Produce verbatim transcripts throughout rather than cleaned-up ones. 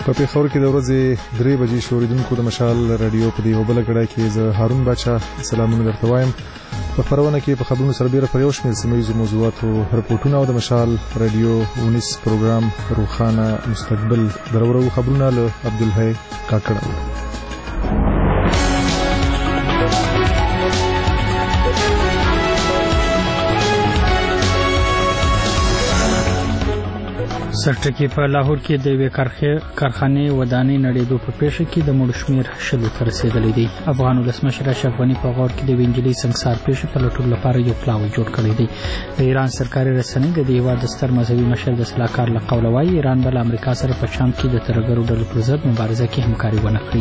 په پېښور کې د ورځې درې بجې شوریدونکو د مشال رادیو په دې وبله کړه کې زه هارون بچا سلامونه درته وایم. په خبرونه کې په خبرونو سره ډیره پر یو شمېر سیمه‌ییزو موضوعاتو رپورټونه او د مشال رادیو ونیس پروګرام روخانه مستقبل درورو خبرونه له عبدالحی کاکړ. سرټکی په لاهور کې د یوې کارخانې ودانۍ نړېدو په پیښه کې د مړو شمېر شلو ته رسېدلی دی. افغان ولسمشر اشرف غني په غور کې د یوې نجلۍ سنګسار پیښې په لټولو لپاره یو پلاوی جوړ کړی دی. د ایران سرکاري رسنۍ د دې هېواد د ستر مذهبي مشر د سلاکار له قوله وایي ایران به له امریکا سره په شام کې د ترهګرو ډلو پر ضد مبارزه کې همکاري ونه کړي.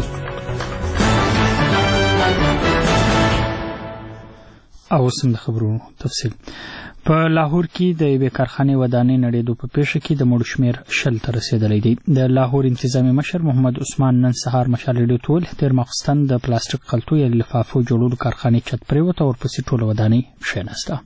او اوس هم د خبرونو تفصیل. په لاهور کې د یوې کارخانې ودانۍ نړېدو په پیښه کې د مړو شمېر شل ته رسېدلی دی. د لاهور انتظامي مشر محمد عثمان نن سهار مشال رادیو ته وویل تېر ماخوستن د پلاستیک قلتو یا لفافو جوړولو کارخانې چت پرېوته او ورپسې ټوله ودانۍ کښېناسته.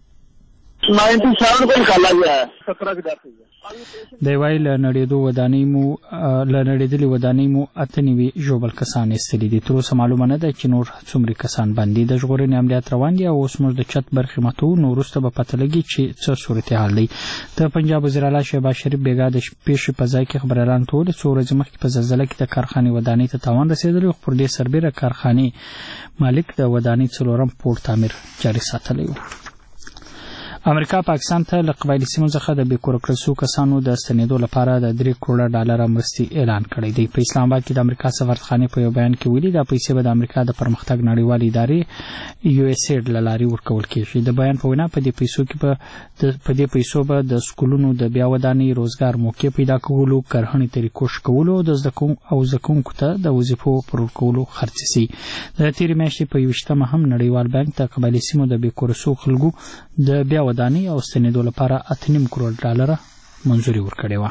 د یوې له نړېدو ودانۍ مو له نړېدلې ودانۍ مو اته نوي ژوبل کسان ایستلي دي. تر اوسه معلومه نه ده چې نور څومره کسان باندې د ژغورنې عملیات روان دي او اوس موږ د چت برخې ماتو نو وروسته به پته لګي چې څه صورتحال دی. د پنجاب وزیر اعلی شهباز شریف بیګا د پیښې په ځای کې خبريالانو ته وویل څو ورځې مخکې په زلزله کې د کارخانې ودانۍ ته تاوان رسېدلی او پر دې سربېره کارخانې مالک د ودانۍ څلورم پوړ تعمیر جاري ساتلی و. امریکا پاکستان ته له قبایلي سیمو څخه د بېکوره کړل شوو کسانو د ستنېدو لپاره د درې کروړه ډالره مرستې اعلان کړی دی. په اسلام آباد کې د امریکا سفارتخانې په یو بیان کې ویلي دا پیسې به د امریکا د پرمختګ نړیوالې ادارې یو اس ایډ له لارې ورکول کېږي. د بیان په وینا په دې پیسو کې به په دې پیسو به د سکولونو د بیا ودانۍ روزګار موقع پیدا کولو کرهڼې طریقو ښه کولو او د زده کوونکو ته د وظیفو پر ورکولو خرڅ شي. د تېرې میاشتې په یوویشتمه هم نړیوال بانک د قبایلي سیمو د بېکوره شوو خلکو د بیا ودانۍ او ستنېدو لپاره اته نیم کروړ ډالره منظوري ورکړې وه.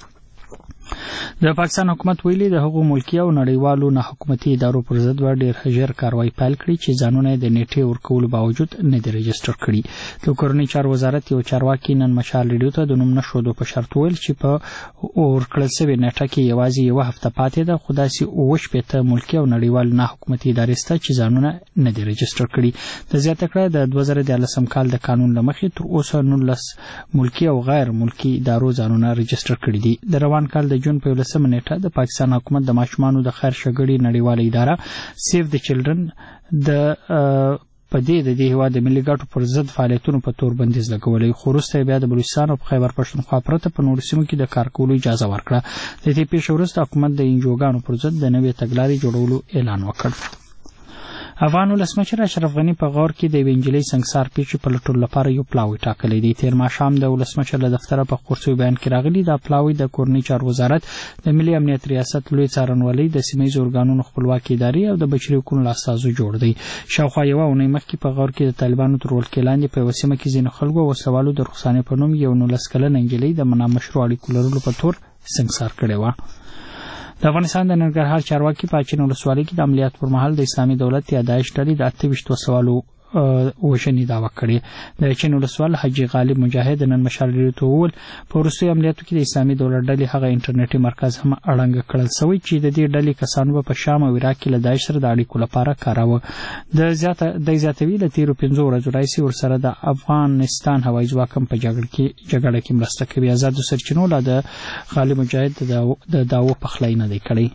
د پاکستان حکومت ویلي د هغو ملکي او نړیوالو نه حکومتي ادارو پر ضد به ډېر ژر کاروایی پیل کړي چې ځانونه د نیټې ورکولو باوجود نه دي رجسټر کړي. د کورنۍ چارو وزارت یو چارواکي نن مشال رادیو ته د نوم نه ښودو په شرط وویل چې په ورکړل شوې نیټه کې یوازې یوه هفته پاتې ده خو داسې اووه شپېته ملکي او نړیوال نه حکومتي ادارې شته چې ځانونه نه دي رجسټر کړي. د زیاته کړه د دوه زره دیارلسم کال د قانون له مخې تر اوسه نولس ملکي او غیر ملکي ادارو ځانونه رجسټر کړي دي. د روان کال د جون په یولسمه نیټه د پاکستان حکومت د ماشومانو د خیر ښېګړې نړیواله اداره سیف د چلډرن د په دې د دې هېواد د ملي ګټو پر ضد فعالیتونو په تور بندیز لګولی خو وروسته بیا د بلوچستان او خیبر پښتونخوا پرته په نورو سیمو کې د کار کولو اجازه ورکړه. د دې پیښې وروسته حکومت د انجوګانو پر ضد د نوې تګلارې جوړولو اعلان وکړ. افغان ولسمشر اشرف غني په غور کې د یوې نجلۍ سنګسار پیښې په لټولو لپاره یو پلاوی ټاکلی دی. تېر ماښام د ولسمشر له دفتره په خپور شوي بیان کې راغلي دا پلاوی د کورنۍ چارو وزارت د ملي امنیت ریاست لوی څارنوالۍ د سیمهییزو ارګانونو خپلواکې ادارې او د بشري حقوقو له استازو جوړ دی. شاوخوا یوه اونۍ مخکې په غور کې د طالبانو تر ولکې لاندې په یوه سیمه کې ځینو خلکو او وسلوالو د رخسانې په نوم یو نولس کلنه نجلۍ د نامشروع اړیکو لرلو په تور سنګسار کړې وه. د افغانستان د ننګرهار چارواکي په اچین ولسوالۍ کې د عملیاتو پر مهال د اسلامي دولت یا داعش ډلې د اته ویشت وسوالو وژنې دعوه کړې. د اچین ولسوال حاجي غالب مجاهد نن مشال رادیو ته وویل په وروستیو عملیاتو کې د اسلامي دولت ډلې هغه انټرنیټي مرکز هم اړنګ کړل سوی چې د دې ډلې کسانو به په شام او عراق کې له داعش سره د اړیکو لپاره کاراوه. د زیاته د زیاتوي له تیرو پنځو ورځو راهیسې ورسره د افغانستان هوایي ځواک هم په جګړه کې جګړه کې مرسته کوي. آزادو سرچینو له د غالب مجاهد د دعوو پخلی نه دی کړی.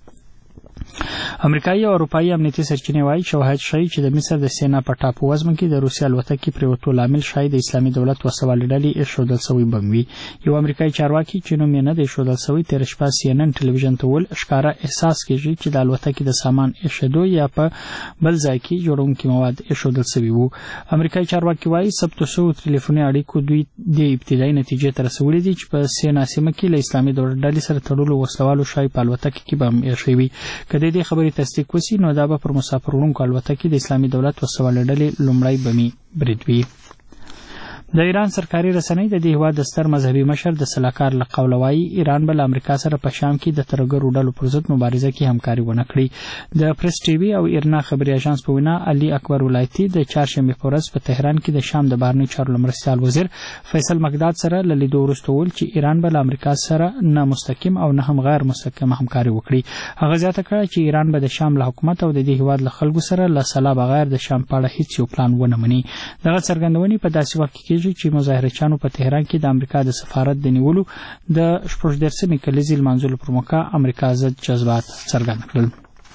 امریکایي او اروپایي امنیتي سرچینې وایي شواهد ښیي چې د مصر د سینا په ټاپو وزمه کې د روسیې الوتکې پرېوتو لامل ښایي د اسلامي دولت وسوالې ډلې ایښودل سوی بم وي. یو امریکایي چارواکي چې نوم یې نه دی ایښودل سوی تېره شپه سی ان ان ټلویزیون ته وویل ښکاره احساس کېږي چې د الوتکې د سامان ایښودو یا په بل ځای کې جوړونکي مواد ایښودل سوي وو. امریکایي چارواکي وایي ثبت شوو ټلیفوني اړیکو دوی د ابتدایي نتیجې ته رسولي دي چې په سینا سیمه کې له اسلامي دولت ډلې سره تړلو وسلوالو ښایي په الوتکې کې بم ایښی وي. که د دې خبرې تصدیق وسي نو دا به پر مسافر وړونکو الوتکې د اسلامي دولت وسوالې ډلې لومړی بمي برید وي. د ایران سرکاري رسنۍ د دې هیواد د ستر مذهبي مشر د سلاکار له قوله وایي ایران به له امریکا سره په شام کې د ترهګرو ډلو پر ضد مبارزه کې همکاري ونه کړي. د پریس ټي وي او ایرنا خبري اژانس په وینا علي اکبر ولایتي د چهارشنبه په ورځ په تهران کې د شام د بهرنیو چارو مرستیال وزیر فیصل مقداد سره له لیدو وروسته وویل چې ایران به له امریکا سره نه مستقیم او نه هم غیر مستقیم همکاري وکړي. هغه زیاته کړه چې ایران به د شام له حکومت او د دې هیواد له خلکو سره له سلا بغیر د شام په اړه هیڅ یو پلان ونه مني. دغه څرګندونې په داسې وخت کې کېږي چې مظاهره چانو په تهران کې د امریکا د سفارت د نیولو د شپږ دیرشمې کلیزې لمانځلو پر موقع امریکا ضد جذبات څرګند کړل.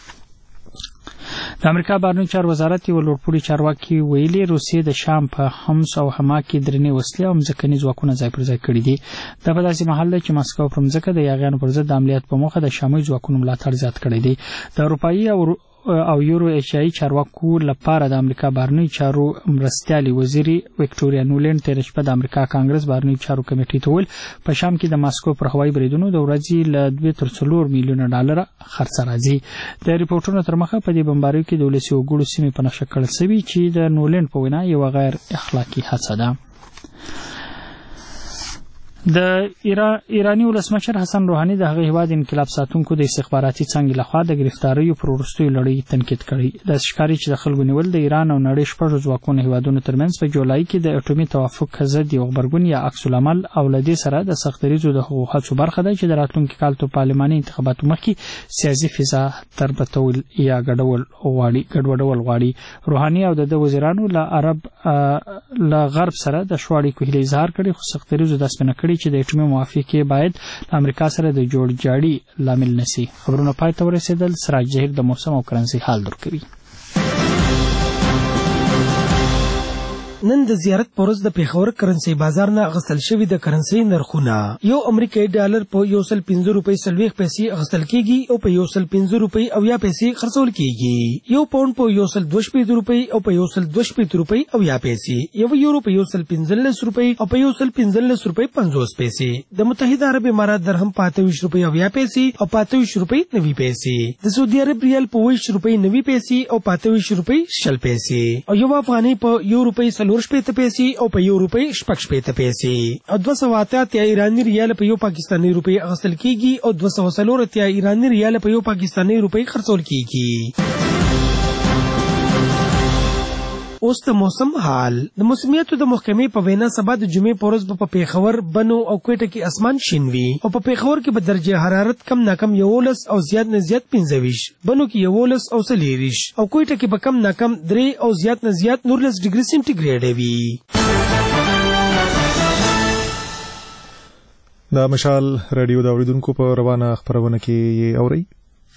د امریکا بهرنیو چارو وزارت یو لوړپوړي چارواکي ویلي روسیې د شام په حمص او حما کې درنې وسلې او ځمکني ځواکونه ځای پر ځای کړي دي. دا په داسې مهال دی چې مسکو پر ځمکه د یاغیانو پر ضد د عملیات په موخه د شامي ځواکونو ملاتړ زیات کړی دی. د اروپایي او او یورو ایشیایي چارواکو لپاره د امریکا بهرنیو چارو مرستیالي وزیر وکټوریا نولند تیر شپه د امریکا کانګرس بهرنیو چارو کمیټې ته ویل په شام کې د ماسکو پر هوایي بریدونو د ورځې له دوه تر څلور میلیونه ډالر خرڅ راځي. د ریپورټونو تر مخه په دې بمباریو کې د ولسي وګړو سیمې په نښه کړل شوي چې د نولند په وینا یو غیر اخلاقی هڅه ده. د ایران ایرانی ولسمشر حسن روحاني د هغه هیواد انقلاب ساتونکو د استخباراتي څنګه لخوا د گرفتاریو پر وروستیو لړۍ تنقید کړی. د ښکاری چې د خلکو نیول د ایران او نړۍ شپږ ځواکونو هیوادونو ترمنځ په جولای کې د اټومي توافق ضد یو غبرګون یا عکس العمل او لدې سره د سختریزو د حقوقو هڅو برخه ده چې د راتلونکي کال ته پارلماني انتخاباتو مخکې سیاسي فضا تربتول یا ګډول غواړي ګډوډول غواړي. روحاني او د وزیرانو له عرب له غرب سره د شواړي کوهلي اظهار کړي خو سختریزو د اسمنه کړي چې د اټومي موافقه باید امریکا سره د جوړ جاړي لامل نشي. خبرونه پای ته ورسېدل. سراج جهیر د موسم او کرنسي حال درکوي. نن د زیارت پرز د پیښور کرنسي بازار نه غسل شوی د کرنسي نرخونه یو امریکایي ډالر په یو سل پنځه روپۍ سلويخ پیسې غسل کیږي او په یو سل پنځه روپۍ او یا پیسې خرڅول کیږي. یو پاوند په یو سل دوه شپږ روپۍ او په یو سل دوه شپږ روپۍ او یا پیسې. یو یورو په یو سل پنځلس روپۍ او په یو سل پنځلس روپۍ پنځوس پیسې. د متحده عرب امارات درهم په اته ویشت روپۍ او یا پیسې او په اته ویشت روپۍ نوي پیسې. د سعودي عرب ریال په ویشت روپۍ نوي پیسې او په اته ویشت روپۍ شل پیسې. او یو افغاني په یو روپۍ سلور شپېته پیسې او په یو روپۍ شپږ شپېته پیسې. او دوه سوه اته اتیا ایراني ریال په یو پاکستاني روپۍ اخیستل کیږي او دوه سوه څلور اتیا ایراني ریال په یو پاکستاني روپۍ خرڅول کیږي. اوس د موسم حال. د موسمیاتو د محکمې په وینا سبا د جمعې په ورځ په پیښور بنو او کوټه کې اسمان شین وي او په پیښور کې به درجه حرارت کم ناکم یولس او زیات نه زیات پنځه ویشت، بنو کې یولس او څلېرویش او کوټه کې به کم ناکم درې او زیات نه زیات نورلس ډیګري سینټیګریډ وي. د مشال رادیو د اوریدونکو په روانه خبرونه کې یې اوري.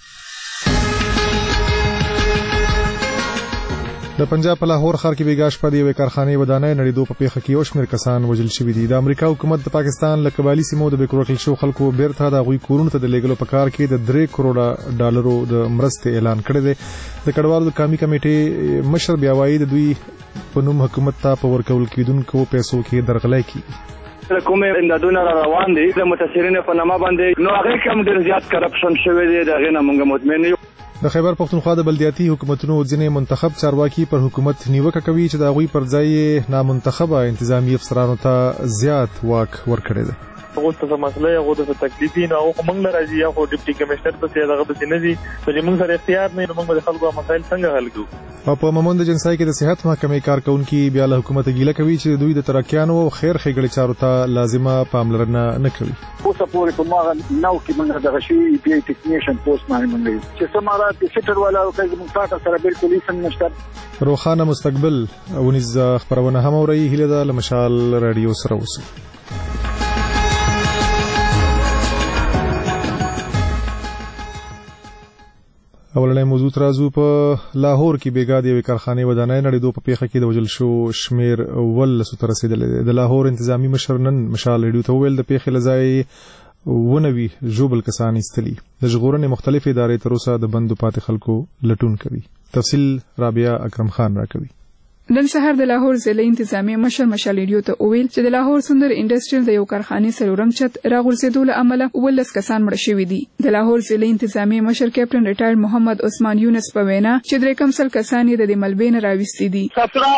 د پنجاب په لاهور ښار کې بیګا شپه د یوې کارخانې ودانۍ نړېدو په پیښه کې یو شمېر کسان وژل شوي دي. د امریکا حکومت د پاکستان له قبایلي سیمو د بیکروټل شو خلکو بیرته د هغوی کورونو ته د لیږلو په کار کې د درې کروړه ډالرو د مرستې اعلان کړی دی. د کډوالو د قومي کمیټې مشر بیا وایي د دوی په نوم حکومت ته په ورکول کېدونکو پیسو کې درغلۍ کیږي. کومې امدادونه را روان دي د متاثرینو په نامه باندې، نو هغه کوم ډېر زیات کرپشن شوی دی. د هغې نه موږ مطمئن یو. د خیبر پختونخوا د بلدیاتي حکومتونو ځینې منتخب چارواکي پر حکومت نیوکه کوي چې د هغوی پر ځای نامنتخبه انتظامی افسرانو ته زیات واک ورکړی دی. هغه څه مسله هغه د تکلیفین او موږ نه راځي یا خو ډیپټي کمشنر په څیر هغه به نه دي چې موږ سره اختیار نه موږ د خلکو مسایل څنګه حل کوو. او په مموند جنسای کې د صحت محکمې کارکونکو بیا له حکومت ګیله کوي چې دوی د ترکیانو او خیر ښېګړې چارو ته لازمه پاملرنه نه کوي. اوس پورې کومه نو کې موږ دغه شی پی ای ټیکنیشن پوسټ باندې موږ چې سمارات د سټر والا او کوم مستاته سره بالکل هیڅ نشته. روخانه مستقبل ونیز خبرونه هم اوري. هیله ده لمشال رادیو سره اوسئ. اولنې موضوع ترازو په لاهور کې بیګا د یوې کارخانې ودانۍ نړېدو په پیښه کې د وژل شو شمیر ولسو ته رسېدلی دی. د لاهور انتظامی مشر نن مشال رادیو ته وویل د پیښې له ځایه ونوي ژوبل کسان ایستلي. د ژغورنې مختلفې ادارې تر اوسه د بندو پاتې خلکو لټون کوي. تفصیل رابعه اکرم خان راکوي. نن سهار د لاهور ضلع انتظامیه مشر مشال ریډیو ته وویل چې د لاهور سندر انډستریل د یو کارخانې سلورم چت راغورځېدو له امله ولس کسان مړه شوي دي. د لاهور ضلع انتظامیه مشر کیپټن ریټایر محمد عثمان یونس په وینا چې درې کم سل کسان یې د ملبې نه راوستي دي.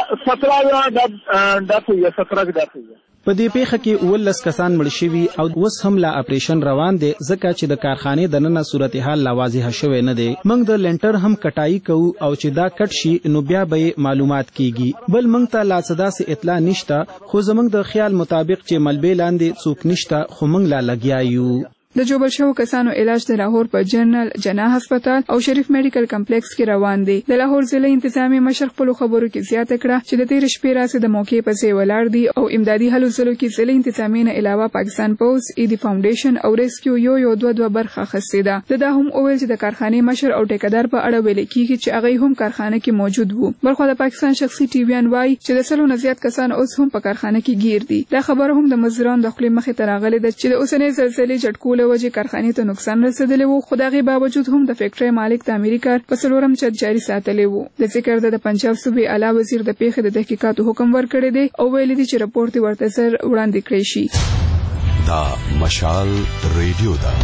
په دې پیښه کې ولس کسان مړ شوي او اوس هم لا اپریشن روان دی ځکه چې د کارخانې د ننه صورتحال لا واضح شوی نه دی. موږ د لینټر هم کټای کوو او چې دا کټ شي نو بیا به معلومات کیږي. بل موږ ته لا څه داسې اطلاع نشته خو زموږ د خیال مطابق چې ملبې لاندې څوک نشته خو موږ لا لګیا یو. د جوبل شوو کسانو علاج د لاهور په جنرال جناح هسپتال او شریف میډیکل کمپلیکس کې روان دی. د لاهور ضلع انتظامیه مشر خپل خبرو کې زیاته کړه چې د تیر شپې راځي د موقع په ځای ولاړ دي او امدادي هلو ځلو کې ضلع انتظامیه نه علاوه پاکستان پوز ایدی فاونډیشن او ریسکیو یو یو دوه دوه برخه اخیستې ده. د دا هم اویل چې د کارخانې مشر او ټیکدار په اړه ویل کیږي چې هغه هم کارخانه کې موجود وو. بلخو د پاکستان شخصي ټي وی ان وايي چې د سلو نه زیات کسان اوس هم په کارخانه کې گیر دي. دا خبره هم د مزدورانو د خپل مخې ته راغلې ده چې د اوسنۍ زلزلې جټکول وجه کارخانې ته نقصان رسیدلی وو خو دغه باوجود هم د فیکټری مالک د امریکا په سلورم چت جاری ساتلی وو. د ذکر د پنجاب صوبې اعلی وزیر د پیښې د تحقیقاتو حکم ورکړی دی او ویلي دي چې رپورټ ورته سر وړاندې کړی شي. دا مشال ریډیو دا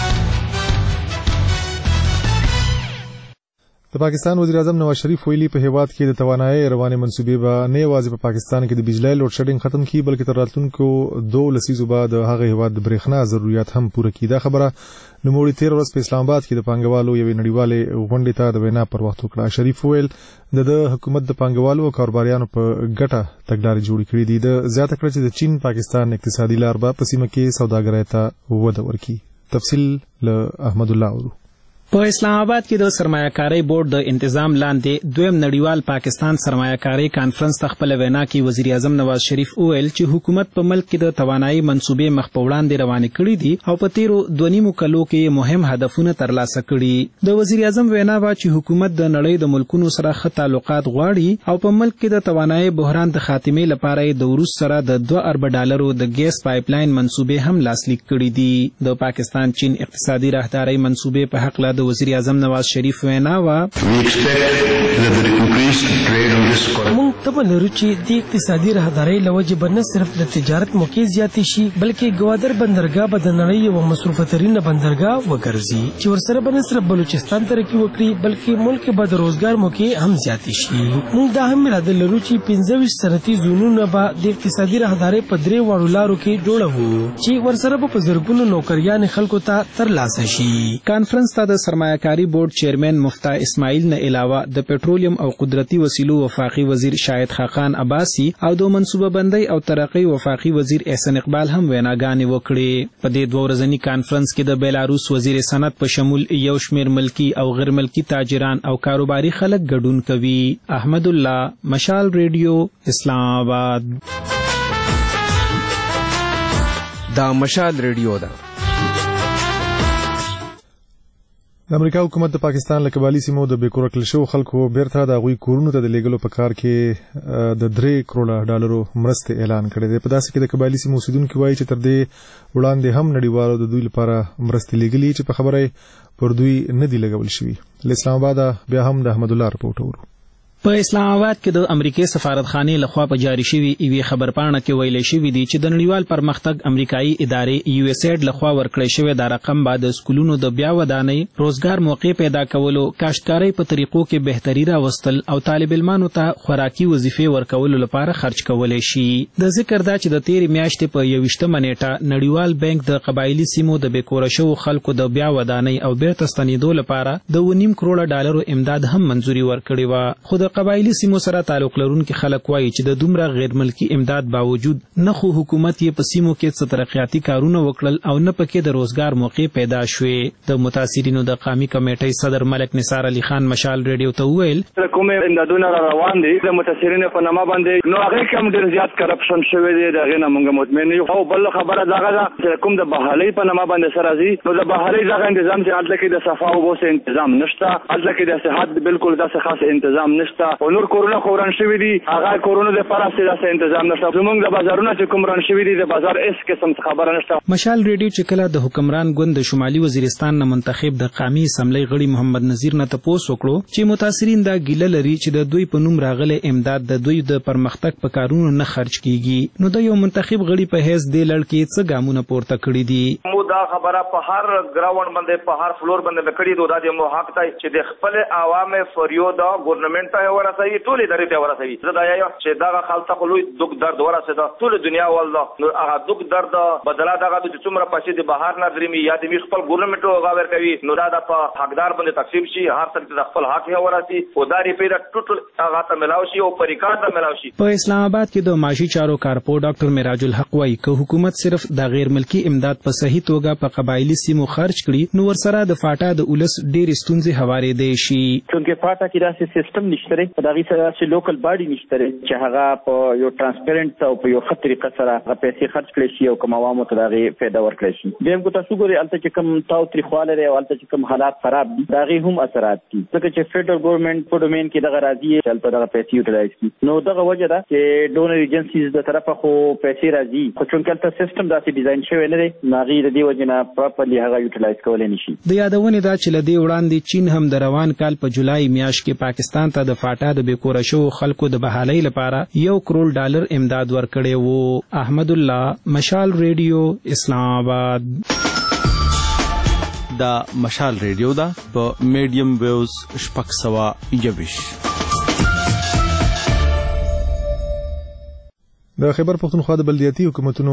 د پاکستان وزیر اعظم نواز شریف ویلي په هیواد کې د توانایي رواني منسوبې به نه یوازې په پاکستان کې د بجلی لوډ شیډینګ ختم کړي بلکې تر راتلونکو دوه لسیزو بعد هغه هیواد د برېښنا ضرورت هم پوره کړي. دا خبره نوموړي تیر ورځ په اسلام آباد کې د پانګوالو یوې نړیوالې غونډې ته د وینا پر وخت وکړه. شریف ویل د حکومت د پانګوالو او کاروباریانو په ګټه تګلارې جوړې کړې دي. د زیاته کړه چې د چین پاکستان اقتصادي لار به په سیمه کې سوداګرۍ ته وده ورکړي. تفصیل له احمد الله اورو. په اسلام آباد کې د سرمایه‌کارۍ بورډ د تنظیم لاندې دویم نړیوال پاکستان سرمایه‌کارۍ کانفرنس ته خپل وینا کې وزیر اعظم نواز شریف وویل چې حکومت په ملک کې د توانایي منسوبې مخ په وړاندې روانې کړې دي او په تیرو دوه نیمو کلو کې مهم هدفونه ترلاسه کړي. د وزیر اعظم وینا وا چې حکومت د نړۍ د ملکونو سره ښه تعلقات غواړي او په ملک کې د توانایي بحران د خاتمې لپاره د روس سره د دوه ارب ډالرو د ګیس پایپ لاین منسوبې هم لاسلیک کړي دي. د پاکستان چین اقتصادي راهدارۍ منسوبې په حق لا د وزیر اعظم نواز شریف وینا وا موږ ته لرو چې د اقتصادي راهدارۍ لوجه به نه صرف د تجارت موقع زیاتې شي بلکې ګوادر بندرګاه به د نړۍ یو مصروفه ترینه بندرګاه وګرځي چې ورسره به نه صرف بلوچستان ترقي وکړي بلکې ملک به د روزګار موقع هم زیاتې شي. موږ دا هم اراده لرو چې پنځه ویشت صنعتي زونونه به د اقتصادي راهدارۍ په درې واړو لارو کې جوړوو چې ورسره به په زرګونو نوکریان خلکو ته ترلاسه شي. کانفرنس ته د سرمایه‌کاري بورډ چیرمن مفتا اسماعیل نه علاوه د پټرولیم او قدرتي وسیلو وفاقي وزیر شاهد خاقان عباسی او د منصوبه بندۍ او ترقی وفاقي وزیر احسان اقبال هم ویناګانې وکړې. په دې دوه ورځني کانفرنس کې د بیلاروس وزیر صنعت په شمول یو شمېر ملکی او غیر ملکی تاجران او کاروباري خلک ګډون کوي. احمد الله، مشال ریډیو، اسلام آباد. دا مشال ریډیو ده. د امریکا حکومت د پاکستان له قبایلي سیمو د بیکور کړل شوو خلکو بیرته د هغوی کورونو ته د لیږلو په کار کې د درې کروڑه ډالرو مرستې اعلان کړې ده. په داسې کې د قبایلي سیمو اوسیدونکي وایي چې تر دې وړاندې هم نړیوالو د دوی لپاره مرستې لیږلي چې په خبره پر دوی نه دي لګول شوي. له اسلام آباد بیا هم د احمد الله رپورټ اورو. په اسلام آباد کې د امریکای سفارتخانې لخوا په جاری شوی ایوي خبرپاڼه کې ویل شوی دی چې د نړیوال پرمختګ امریکایي ادارې یو اس ایډ لخوا ورکړی شوی دا رقم بعد سکولونو د بیا ودانۍ، روزګار موقع پیدا کولو، کاشتکارۍ په طریقو کې بهتري راوستل او طالب علمانو ته خوراکي وظیفې ورکولو لپاره خرج کولای شي. د ذکر دا چې د تیرې میاشتې په یوویشتمه نیټه نړیوال بانک د قبایلي سیمو د بیکوره شوو خلکو د بیا ودانۍ او بیرته ستنېدو لپاره د اوه نیم کروڑه ډالرو امداد هم منځوري ورکړې وه. خو د قبایلي سیمو سره تعلق لرونکي خلک وایي چې د دومره غیر ملکی امداد باوجود نه خو حکومت یې په سیمو کې څه ترقیاتي کارونه وکړل او نه پکې د روزګار موقع پیدا شوې. د متاثرینو د قومي کمیټې صدر ملک نثار علي خان مشال ریډیو ته وویل کوم امدادونه را روان دي د متاثرینو په نامه باندې نو هغه کوم ډیر زیات کرپشن شوی دی دغه نه موږ مطمئن یو. او بل خبره دغه ده چې کوم د بحالۍ په نامه باندې سره زی نو د بحالۍ دغه تنظیم چې حالت کې د صفا او بوس تنظیم نشته، حالت کې د صحت بالکل داسې خاص تنظیم نشته. نشته او نور کورونه خوران شوی دي هغه کورونه د پراسته داسې تنظیم نشته زمونږ د بازارونو چې کوم ران شوی دي د بازار اس قسم خبره نشته. مشال ریډیو چې کله د حکمران ګوند د شمالي وزیرستان نه منتخب د قومي اسمبلی غړي محمد نذیر نه تپوس وکړو چې متاثرین دا ګیله لري چې د دوی په نوم راغله امداد د دوی د پرمختګ په کارونو نه خرج کیږي نو د یو منتخب غړي په هیڅ د لړکې څه ګامونه پورته کړی دي. مو دا خبره په هر ګراوند باندې په هر فلور باندې کړی دوه د مو حق ته چې د خپل عوامو فریاد ګورنمنت ته ورسوي ټول ادارې ته ورسوي. زه دا یو چې دا خلک خلوی دغ درد ورسېده ټول دنیا ولدا نو هغه دغ درد بدلا دغه د څومره پښې د بهر نه درمي یا د خپل ګورنمنت غاور کوي نو دا د حقدار باندې تقسیم شي هر څوک د خپل حق یې ورسي او دا ری پیدا ټول هغه ته ملاوي شي او پریکار ته ملاوي شي. په اسلام آباد کې د معاشي چارو کارپو ډاکټر معراج الحق وايي چې حکومت صرف د غیر ملکی امداد په صحیح توګه په قبایلی سیمو خرج کړي نو ورسره د فاټا د اولس ډېر ستونزې هوارې دي شي. چونکه فاټا کې داسې سیستم نشته دا غي سره لوکل باډي نشته چې هغه په یو ترانسپیرنت او په یو ښه طریقه سره هغه پیسې خرج کړي شي او کوم عوامو ته دغه فایده ورکړي شي. دیم کو تاسو ګورئ البته چې کوم تاو تاریخواله لري او البته چې کوم حالات خراب دي دغه هم اثرات دي ځکه چې فدرال ګورنمنت په ډومین کې دغه راځي چې البته دغه پیسې یوټیلایز کړي نو دغه وجه ده چې ډونر ایجنسیز د طرفه خو پیسې راځي خو چونکه البته سیستم داسې ډیزاین شوی نه دی ناغي د دې وجه نه پراپرلی هغه یوټیلایز کولای نشي. د یادونه ده چې لدی وړاندې چین هم د روان کال په جولای میاشت کې پاکستان ته د فاټا د بیکوره شو خلکو د بحالۍ لپاره یو کروڑ ډالر امداد ورکړی وو. احمد الله مشال ریډیو اسلام آباد. دا مشال ریډیو دا په میډیم ویوز شپږ سوه یوویش. د خیبر پختونخوا د بلدیاتي حکومتونو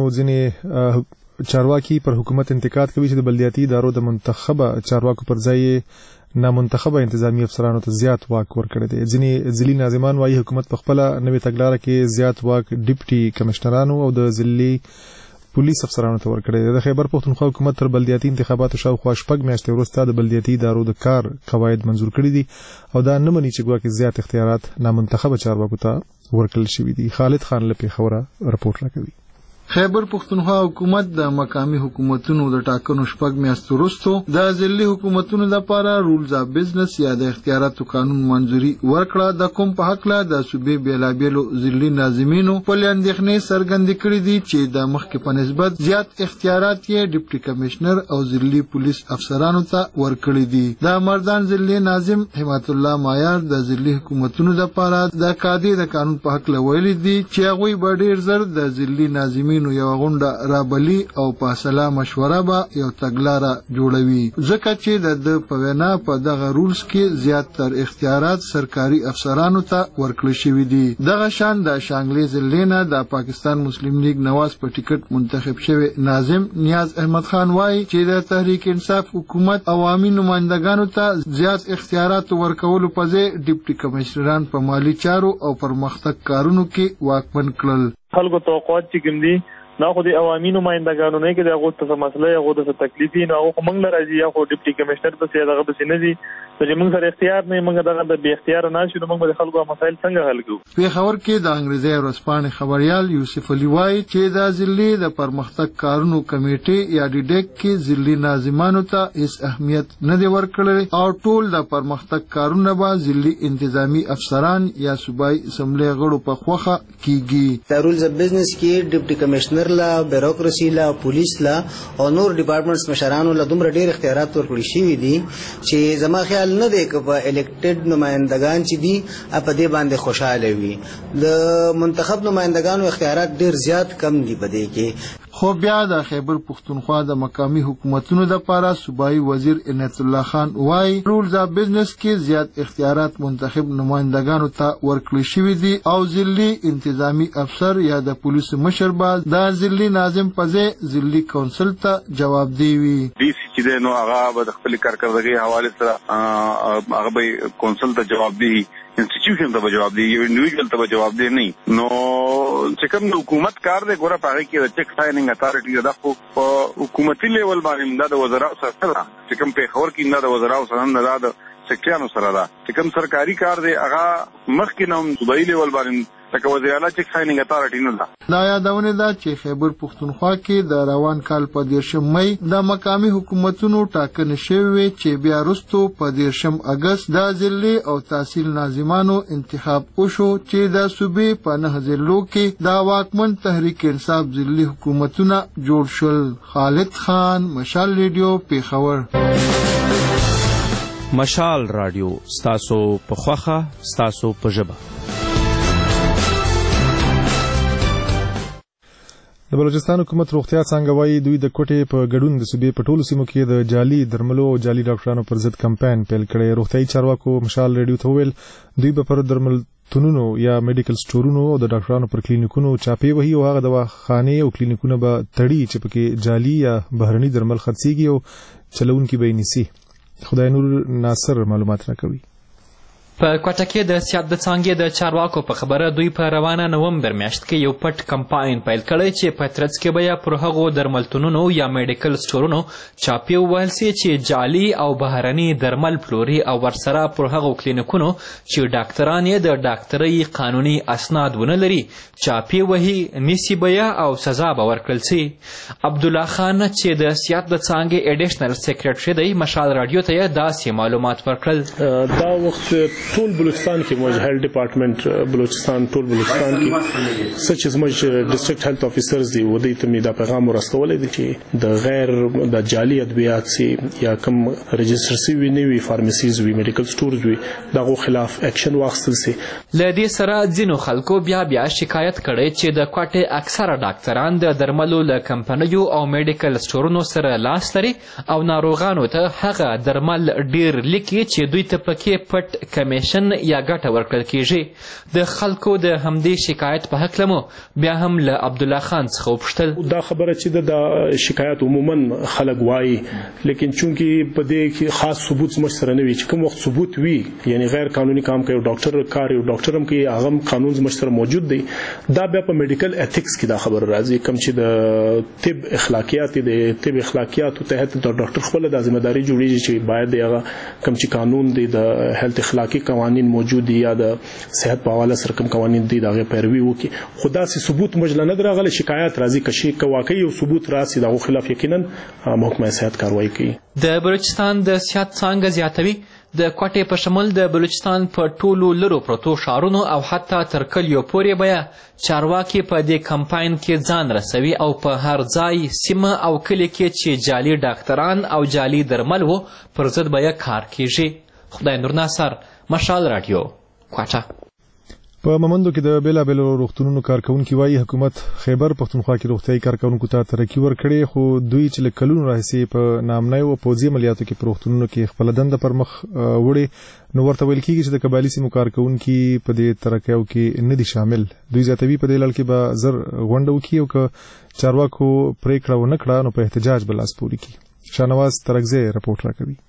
ځینې چارواکي پر حکومت انتقاد کوي چې د بلدیاتي ادارو د منتخبه چارواکو پر ځای نامنتخبه انتظامی افسرانو ته زیات واک ورکړی دی. ځینې ځلي ناظمان وايي حکومت په خپله نوې تګلاره کې زیات واک ډیپټي کمشنرانو او د ځلي پولیس افسرانو ته ورکړی دی. د خیبر پختونخوا حکومت تر بلدیاتي انتخاباتو شاوخوا شپږ میاشتې وروسته د بلدیاتي ادارو د کار قواعد منظور کړي دي او دا نه مني چې ګواکې زیات اختیارات نامنتخبه چارواکو ته ورکړل شوي دي. خالد خان له پیښوره رپورټ راکوي. خیبر پختونخوا حکومت د مقامی حکومتونو د ټاکنو شپږ میاشتې وروسته د ځلي حکومتونو لپاره رولز اف بزنس یا د اختیاراتو قانون منځوري ورکړه. د کوم په حق له د صوبې بیلابیلو ځلي ناظمینو په اندېښنې څرګندې کړې دي چې د مخکې په نسبت زیات اختیارات یې ډیپټي کمشنر او ځلي پولیس افسرانو ته ورکړي دي. د مردان ځلي ناظم همت الله مایار د ځلي حکومتونو لپاره د کادې د قانون په حق له ویلي دي چې هغوی به ډېر زر د ځلي ناظمین نو یو غونډه رابلی او په سلا مشوره به یو تګلاره جوړوي ځکه چې د په وینا په دغه رولز کې زیات تر اختیارات سرکاري افسرانو ته ورکړل شوي دي. دغه شان د شانګلې ضلع د پاکستان مسلم لیگ نواز په ټیکټ منتخب شوی ناظم نیاز احمد خان وایي چې د تحریک انصاف حکومت عوامي نمائندګانو ته زیات اختیارات ورکولو په ځای ډیپټي کمشنران په مالی چارو او پرمختګ کارونو کې واکمن کړل. خلکو توقعات چې کوم دي نو خو د عوامي نمائندګانو نه کې د هغو ته مسله هغو ته تکلیف نه هغه موږ نه راځي یا خو ډیپټي کمشنر په سیاده غو بس نه دي چې موږ سره اختیار نه موږ دغه د بی اختیار نه شو موږ د خلکو مسایل څنګه حل کوو. په خبر کې د انګریزي ورسپانې خبريال یوسف علي وايي چې د ځلي د پرمختګ کارونو کمیټې یا ډیډک کې ځلي ناظمانو ته هیڅ اهمیت نه دی ورکړل او ټول د پرمختګ کارونه به ځلي انتظامی افسران یا صوبایي اسمبلی غړو په خوخه کیږي. د رولز اف بزنس کې ډیپټي کمشنر لا بیروکراسي لا پولیس لا او نور ډپارټمنټس مشرانو له دومره ډیر اختیارات ورکړي شوي دي چې زما خیال نه دی چې په الیکټډ نمائندگان چې دي په دې باندې خوشاله وي. د منتخب نمائندگانو اختیارات ډیر زیات کم دي په دې کې. خو بیا د خیبر پختونخوا د مقامی حکومتونو لپاره صوبایي وزیر عنایت الله خان وايي رولز اف بزنس کې زیات اختیارات منتخب نمائندگانو ته ورکړل شوي دي او ځلي انتظامی افسر یا د پولیسو مشر باز د ځلي ناظم په ځای ځلي کونسل ته جوابدی وي. ډي سي چې نو هغه د خپل کارکړدګۍ حواله سره هغه به کونسل ته جوابدی انسټیټیوشن ته جواب دی یو انډیویډوال ته جواب دی نه نو چې کوم حکومت کار دی ګوره پاره کې د چک سايننګ اتارټي دا خو په حکومتي لیول باندې د وزراء سره چې کوم په خبر کې د وزراء سره نه د سکتریانو سره دا چې کوم سرکاري کار دی هغه مخکې نوم صوبایي لیول باندې لکه وزیر اعلی چیک ساينینګ اتارټي نه ده. دا یادونه ده چې خیبر پښتونخوا کې د روان کال په دیرشم مئی د مقامي حکومتونو ټاکنې شوې چې بیا وروسته په دیرشم اگست د ضلعي او تحصیل ناظمانو انتخاب وشو چې د صوبې په نه ضلعو کې د واکمن تحریک انصاف ضلعي حکومتونه جوړ شول. خالد خان، مشال ریډیو، پیښور. مشال رادیو ستاسو په خوخه ستاسو په ژبه. د بلوچستان حکومت روغتیا څنګه وایي دوی د کوټې په ګډون د صوبې په ټولو سیمو کې د جعلي درملو او جعلي ډاکټرانو پر ضد کمپاین پیل کړی. روغتیايي چارواکو مشال ریډیو ته وویل دوی به پر درملتونونو یا میډیکل سټورونو او د ډاکټرانو پر کلینیکونو چاپې وهي او هغه دواخانې او کلینیکونه به تړي چې پکې جعلي یا بهرني درمل خرڅېږي او چلوونکي به یې نیسي. خدای نور ناصر معلومات راکوي. په کوټه کې د سیاست د څانګې د چارواکو په خبره دوی په روانه نومبر میاشت کې یو پټ کمپاین پیل کړی چې په ترڅ کې به یا پر هغو درملتونونو یا میډیکل سټورونو چاپې ووهل سي چې جعلي او بهرني درمل پلوري او ورسره پر هغو کلینیکونو چې ډاکټران یې د ډاکټرۍ قانوني اسناد ونه لري چاپې وهي نیسي به یا او سزا به ورکړل سي. عبدالله خان چې د سیاست د څانګې اډیشنل سیکرټري دی مشال راډیو ته یې داسې معلومات ورکړل. دا وخت ټول بلوچستان کې موږ هیلث ډپارټمنټ بلوچستان ټول بلوچستان کې سچ از موږ ډسټریکټ هیلث افیسرز دی ودی ته می دا پیغام ورسولې دي چې د غیر د جعلي ادویات سي یا کوم رجستر سی وی نوي فارماسیز وی میډیکل سټورز وی دغه خلاف اکشن واخیستل سي. لدې سره ځینو خلکو بیا بیا شکایت کړي چې د کوټې اکثره ډاکټران د درملو له کمپنیو او میډیکل سټورونو سره لاس لري او ناروغانو ته هغه درمل ډیر لیکي چې دوی ته پکې پټ کمی یا ګټه ورکړل کیږي. د خلکو د همدې شکایت په هکله مو بیا هم له عبدالله خان څخه وپوښتل. دا خبره چې د شکایت عموما خلک وایي لیکن چونکی په دې کې خاص ثبوت زموږ سره نه وي چې کوم وخت ثبوت وي یعنی غیر قانوني کام کوي ډاکټر کار یو ډاکټر هم کوي هغه قانون زموږ سره موجود دی. دا بیا په میډیکل ایتھکس کې دا خبر راځي کوم چې د طب اخلاقیات د طب اخلاقیات تحت د ډاکټر خپل د ځمېداري جوړیږي چې باید هغه کوم چې قانون دی د هیلث اخلاقی قوانین موجود دي یا د صحت په حواله سره کوم قوانین دي دغه پیروي وکړي. خدا سي ثبوت مجله نه درغله شکایت راځي کشي کواکي او ثبوت راسي دغه خلاف یقینا محکمه صحت کاروایی کوي. د بلوچستان د سیاست څانګه زیاتوي د کوټې په شمول د بلوچستان په ټولو لرو پرتو ښارونو او حتی تر کلیو پورې بیا چارواکي په دې کمپاین کې ځان رسوي او په هر ځای سیمه او کلی کې چې جعلي ډاکټران او جعلي درمل وو پر ضد بیا کار کیږي. خدای نور ناصر، مشال رادیو، کوټه. په ممندو کې د بیلابیلو روغتونونو کارکونکي وایي حکومت خیبر پښتونخوا کې روغتیايي کارکونکو ته ترقي ورکړې خو دوی چې له کلونو راهیسې په نامنیو او پوځي عملیاتو کې په روغتونونو کې خپله دنده پر مخ وړې نو ورته ویل کېږي چې د قبایلي سیمو کارکونکي په دې ترقیو کې نه دي شامل. دوی زیاتوي په دې لړ کې به زر غونډه وکړي او که چارواکو پرېکړه ونه کړه نو په احتجاج به لاس پورې کړي. شاهنواز ترکزی رپورټ راکوي.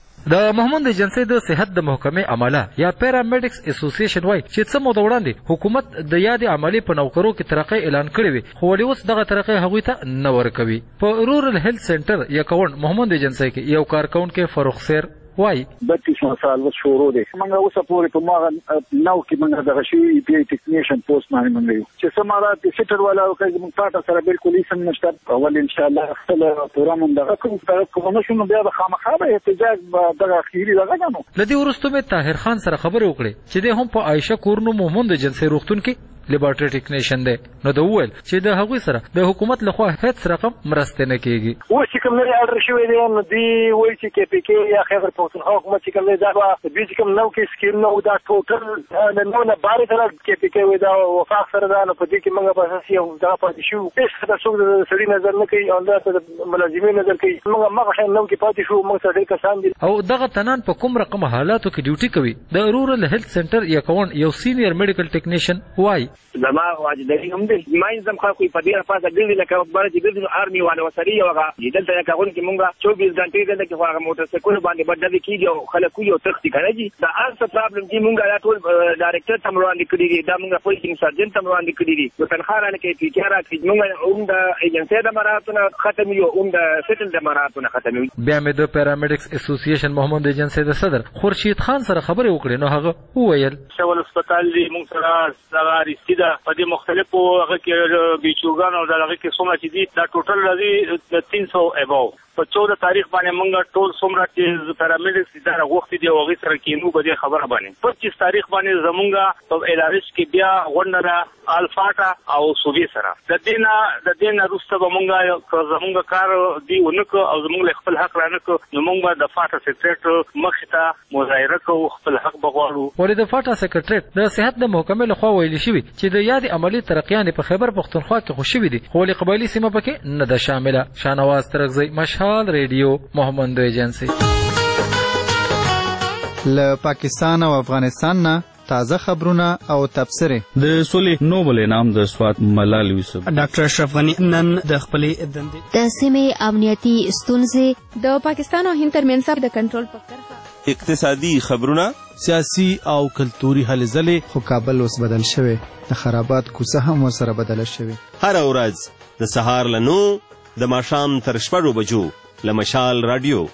د محمد جنسي د صحت د محکمې عمله یا پیرامیډکس اسوسییشن وای چې څه موده وړاندې حکومت د یادې عملي په نوکرو کې ترقۍ اعلان کړې وي خو ولې اوس دغه ترقۍ هغوی ته نه ورکوي. په رورل هیلث سنټر یا کون محمد جنسي کې یو کارکونکي فروخ سیر وای بتیس سال وس شروع دي موږ اوس پورې په ما نو کې موږ دغه شی ای پی ټیکنیشن پوسټ باندې موږ یو چې سمارات سیټر والا او کوم پټه سره بالکل هیڅ نشته اول ان شاء الله خپل پروګرام دغه کوم کوم شنو بیا د خامخابه احتجاج دغه اخیری دغه غنو لدی ورستو می طاهر خان سره خبرې وکړي چې د هم په عائشه کورنو محمد جنسي روغتون کې لیبارټری ټیکنیشن دی نو د وویل چې د هغوی سره د حکومت لخوا هیڅ رقم مرسته نه کیږي. اوس چې کوم لري اډر شوی دی نو دی وایي چې کې پی کې یا خیبر پښتونخوا حکومت چې کوم دی دا به چې کوم نو کې سکیم نو دا ټوټل نو نه باري تر کې پی کې وي دا وفاق سره دا نو په دې کې موږ په اساس یو دا پاتې شو هیڅ د څوک د سړي نظر نه کوي او دا د ملازمین نظر کوي موږ مغه شین نو کې پاتې شو موږ سره کسان دي او دغه تنان په کوم رقم حالاتو کې ډیوټي کوي. د رورل هیلث سنټر یا کون یو سینیئر میډیکل ټیکنیشن وای زما واجداري هم دي ما زم خلکو په دې افاده ګرځي لکه بار چې ګرځي ارمي والا وسري هغه دلته یې کاغون کې مونږه چوبیس غنټې دلته کې هغه موټر سایکل باندې بدل کیږي او خلکو یو تختی کوي دا اصل پرابلم دی مونږه لا ټول ډایرکټر تم روان کړی دی دا مونږه پولیس سرجن تم روان کړی دی نو تنخواه نه کې چې را کې مونږه اوم د ایجنسی د مراتونه ختم یو اوم د سټل د مراتونه ختم یو. بیا مې د پیرامیډکس اسوسییشن محمد ایجنسی د صدر خورشید خان سره خبرې وکړې نو هغه وویل شول هسپتال دی مونږ سره سره چې دا په دې مختلفو هغه کې بیچوګان او دغه کې څومره چې دي دا ټوټل راځي تین سو اباو په چودہ تاریخ باندې مونږ ټول څومره چې پیرامډکس اداره غوښتي دی او غي سره کینو به خبره باندې پچیس تاریخ باندې زمونږه په الارش کې بیا غونډه الفاټا او سوبي سره د دینه د دینه روسته به مونږه زمونږ کار دی ونکو او زمونږ خپل حق رانکو نو مونږ د فاټا سیکریټر مخته مظاهره کوو خپل حق بغواړو. ولې د فاټا سیکریټریټ د صحت د محکمې لخوا ویل شوی چې د یاد عملی ترقیان په خیبر پختونخوا کې خوشي دي خو ولې قبایلی سیمه پکې نه ده شامله. شانواز ترغزی مشال ریډیو محمد ایجنسی. له پاکستان او افغانستان نه تازه خبرونه او تبصره. د سولې نوبل انعام د سوات ملال یوسف ډاکټر اشرف غنی نن د خپلې دندې د سیمې امنیتي ستونزې د پاکستان او هند ترمنځ د کنټرول په کرښه اقتصادي خبرونه سیاسي او کلتوري هلې ځلې. خو کابل اوس بدل شوی د خرابات کوڅه هم ورسره بدله شوې. هر ورځ د سهار له نو د ماښام تر شپږو بجو له مشال رادیو.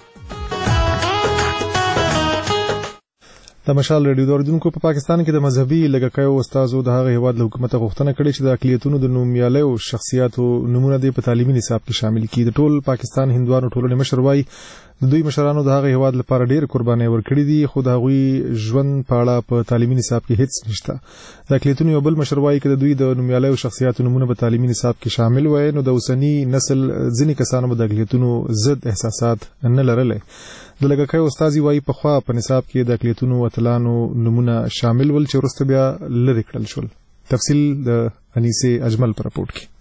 د مشال ریډیو د اوریدونکو په پاکستان کې د مذهبي لږکیو استادو د هغه هیواد له حکومت غوښتنه کړې چې د اقلیتونو د نومیالیو شخصیاتو نمونه د په تعلیمي نصاب کې شامل کړي. د ټول پاکستان هندوانو ټولنې مشر وايي د دوی مشرانو د هغه هیواد لپاره ډېر قربانۍ ورکړي دي خو د هغوی ژوند په اړه په تعلیمي نصاب کې هیڅ نشته. د اقلیتونو یو بل مشر وايي چې د دوی د نومیالیو شخصیاتو نمونه په تعلیمي نصاب کې شامل وای نو د اوسنی نسل ځینې کسانو به د اقلیتونو ضد احساسات نه لرلې. د لږکیو استازي وايي پخوا په نصاب کې د اقلیتونو اتلانو نمونه شامل ول چې وروسته بیا لرې کړل شول. تفصیل د انیسه اجمل پر راپورټ کې.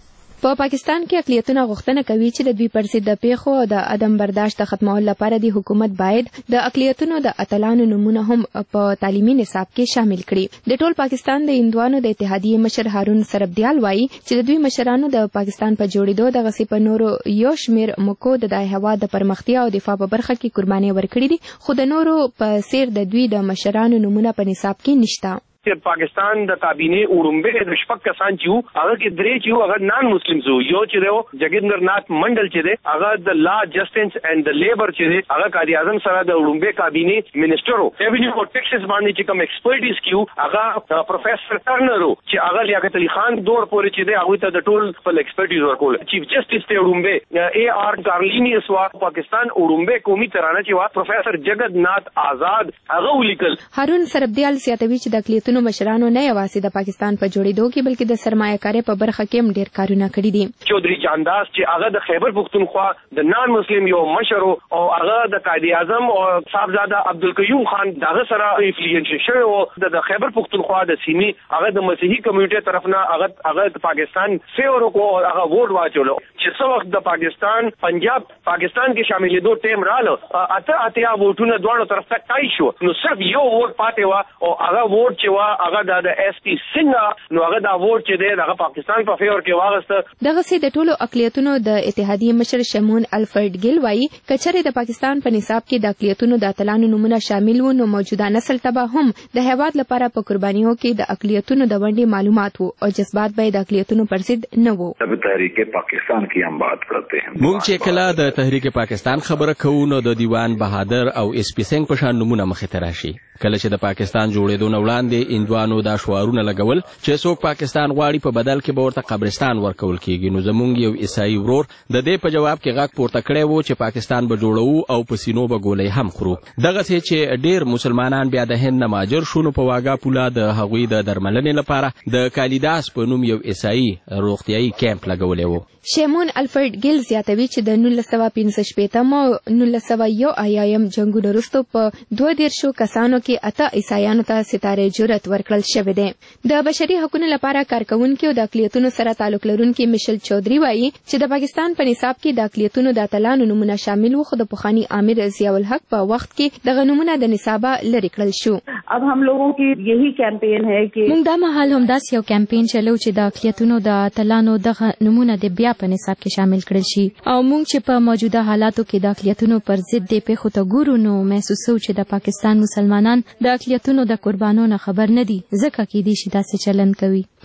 په پاکستان کې اقلیتونه غوښتنه کوي چې د دوی پر ضد د پیښو او د عدم برداشت ختمولو لپاره د حکومت باید د اقلیتونو د اتلانو نمونه هم په تعلیمي نصاب کې شامل کړي. د ټول پاکستان د هندوانو د اتحادیې مشر هارون سربدیال وایي چې د دوی مشرانو د پاکستان په جوړېدو د غسی په نورو یو شمیر مکو د دای هوا د پرمختیا او دفاع په برخه کې قرباني ورکړي دي خو د نورو په سیر د دوی د مشرانو نمونه په نصاب کې نشته. پاکستان د کابینه اورمبه د شپږ کسان چې هغه کې درې چې هغه نان مسلمز وو یو چې دی جګیندر ناتھ منډل چې دی هغه د لا جسټنس اند د لیبر چې دی هغه قائد اعظم سره د اورمبه کابینه منسٹر وو. ریونیو او ټیکسز باندې چې کوم ایکسپرټیز کیو هغه پروفیسور ټرنر وو چې هغه لیاقت علي خان دور پورې چې دی هغه ته د ټول خپل ایکسپرټیز ورکول. چیف جسټس ته اورمبه ای آر کارلینی اسوا پاکستان اورمبه قومي ترانه چې وا پروفیسور جگت ناتھ آزاد هغه ولیکل. هارون سربدیال سیاتوي چې د اقلیتونو مشرانو نه یوازې د پاکستان په جوړېدو کې بلکې د سرمایه‌کارۍ په برخه کې هم ډېر کارونه کړي دي. چودھری جانداس چې هغه د خیبر پختونخوا د نان مسلم یو مشر او هغه د قائد اعظم او صاحبزاده عبدالقیوم خان دغه سره انفلوئنس شوی او د خیبر پختونخوا د سیمې هغه د مسیحي کمیونټي طرف نه هغه هغه د پاکستان فیور کو هغه ووټ واچولو چې څو وخت د پاکستان پنجاب پاکستان کې شاملېدو ټیم رااله اته اتیا ووټونه دواړو طرف ته ټای شو نو صرف یو ووټ پاتې و او هغه ووټ چې و هغه د اس پی سنگا نو هغه دا ووټ چې دی هغه پاکستان په فیور کې واغسته. دغه سي د ټولو اقلیتونو د اتحادیې مشر شمون الفرد ګیل وایي کچره د پاکستان په نصاب کې د اقلیتونو د اتلانو نمونه شامل و نو موجوده نسل تبا هم د هیواد لپاره په قربانیو کې د اقلیتونو د ونډې معلومات وو او جذبات به د اقلیتونو پر ضد نه وو. د تحریک پاکستان کی هم بات کرتے ہیں مونږ چې کله د تحریک پاکستان خبره کوو نو د دیوان بهادر او اس پی سنگ په شان نمونه مخې ته راشي. کله چې د پاکستان جوړېدو نه وړاندې هندوانو دا شعارونه لګول چې څوک پاکستان غواړي په بدل کې به ورته قبرستان ورکول کیږي نو زمونږ یو عیسائی ورور د دې په جواب کې غږ پورته کړی وو چې پاکستان به جوړو او په سینو به ګولۍ هم خورو. دغسې چې ډېر مسلمانان بیا د هند نه مهاجر شو نو په واګا پوله د هغوی د درملنې لپاره د کالیداس په نوم یو عیسائی روغتیایي کیمپ لګولی وو. شیمون الفرد ګیل زیاتوي چې د نولس سوه پنځه شپېتم او نولس سوه یو ایایم جنګونو وروسته په دوه دېرشو کسانو کې اته عیسایانو ته ستارې جرأت ورکړل شوی دی. د بشري حقوقو لپاره کارکونکي او د اقلیتونو سره تعلق لرونکي مشل چودھری وایي چې د پاکستان په نصاب کې د اقلیتونو د اتلانو نمونه شامل وو خو د پخواني امیر ضیاء الحق په وخت کې دغه نمونه د نصابه لرې کړل شو. अब हम लोगों की यही कैंपेन है कि موږ دا مهال هم داس یو کمپاین چلو چې د اقلیتونو د اتلانو دغه نمونه د بیا په نصاب کې شامل کړل شي او موږ چې په موجوده حالاتو کې د اقلیتونو پر ضد د پیښو ته ګورو نو محسوسو چې د پاکستان مسلمانان د اقلیتونو د قربانو نه خبر نه دي ځکه کې دي چې داسې چلن کوي.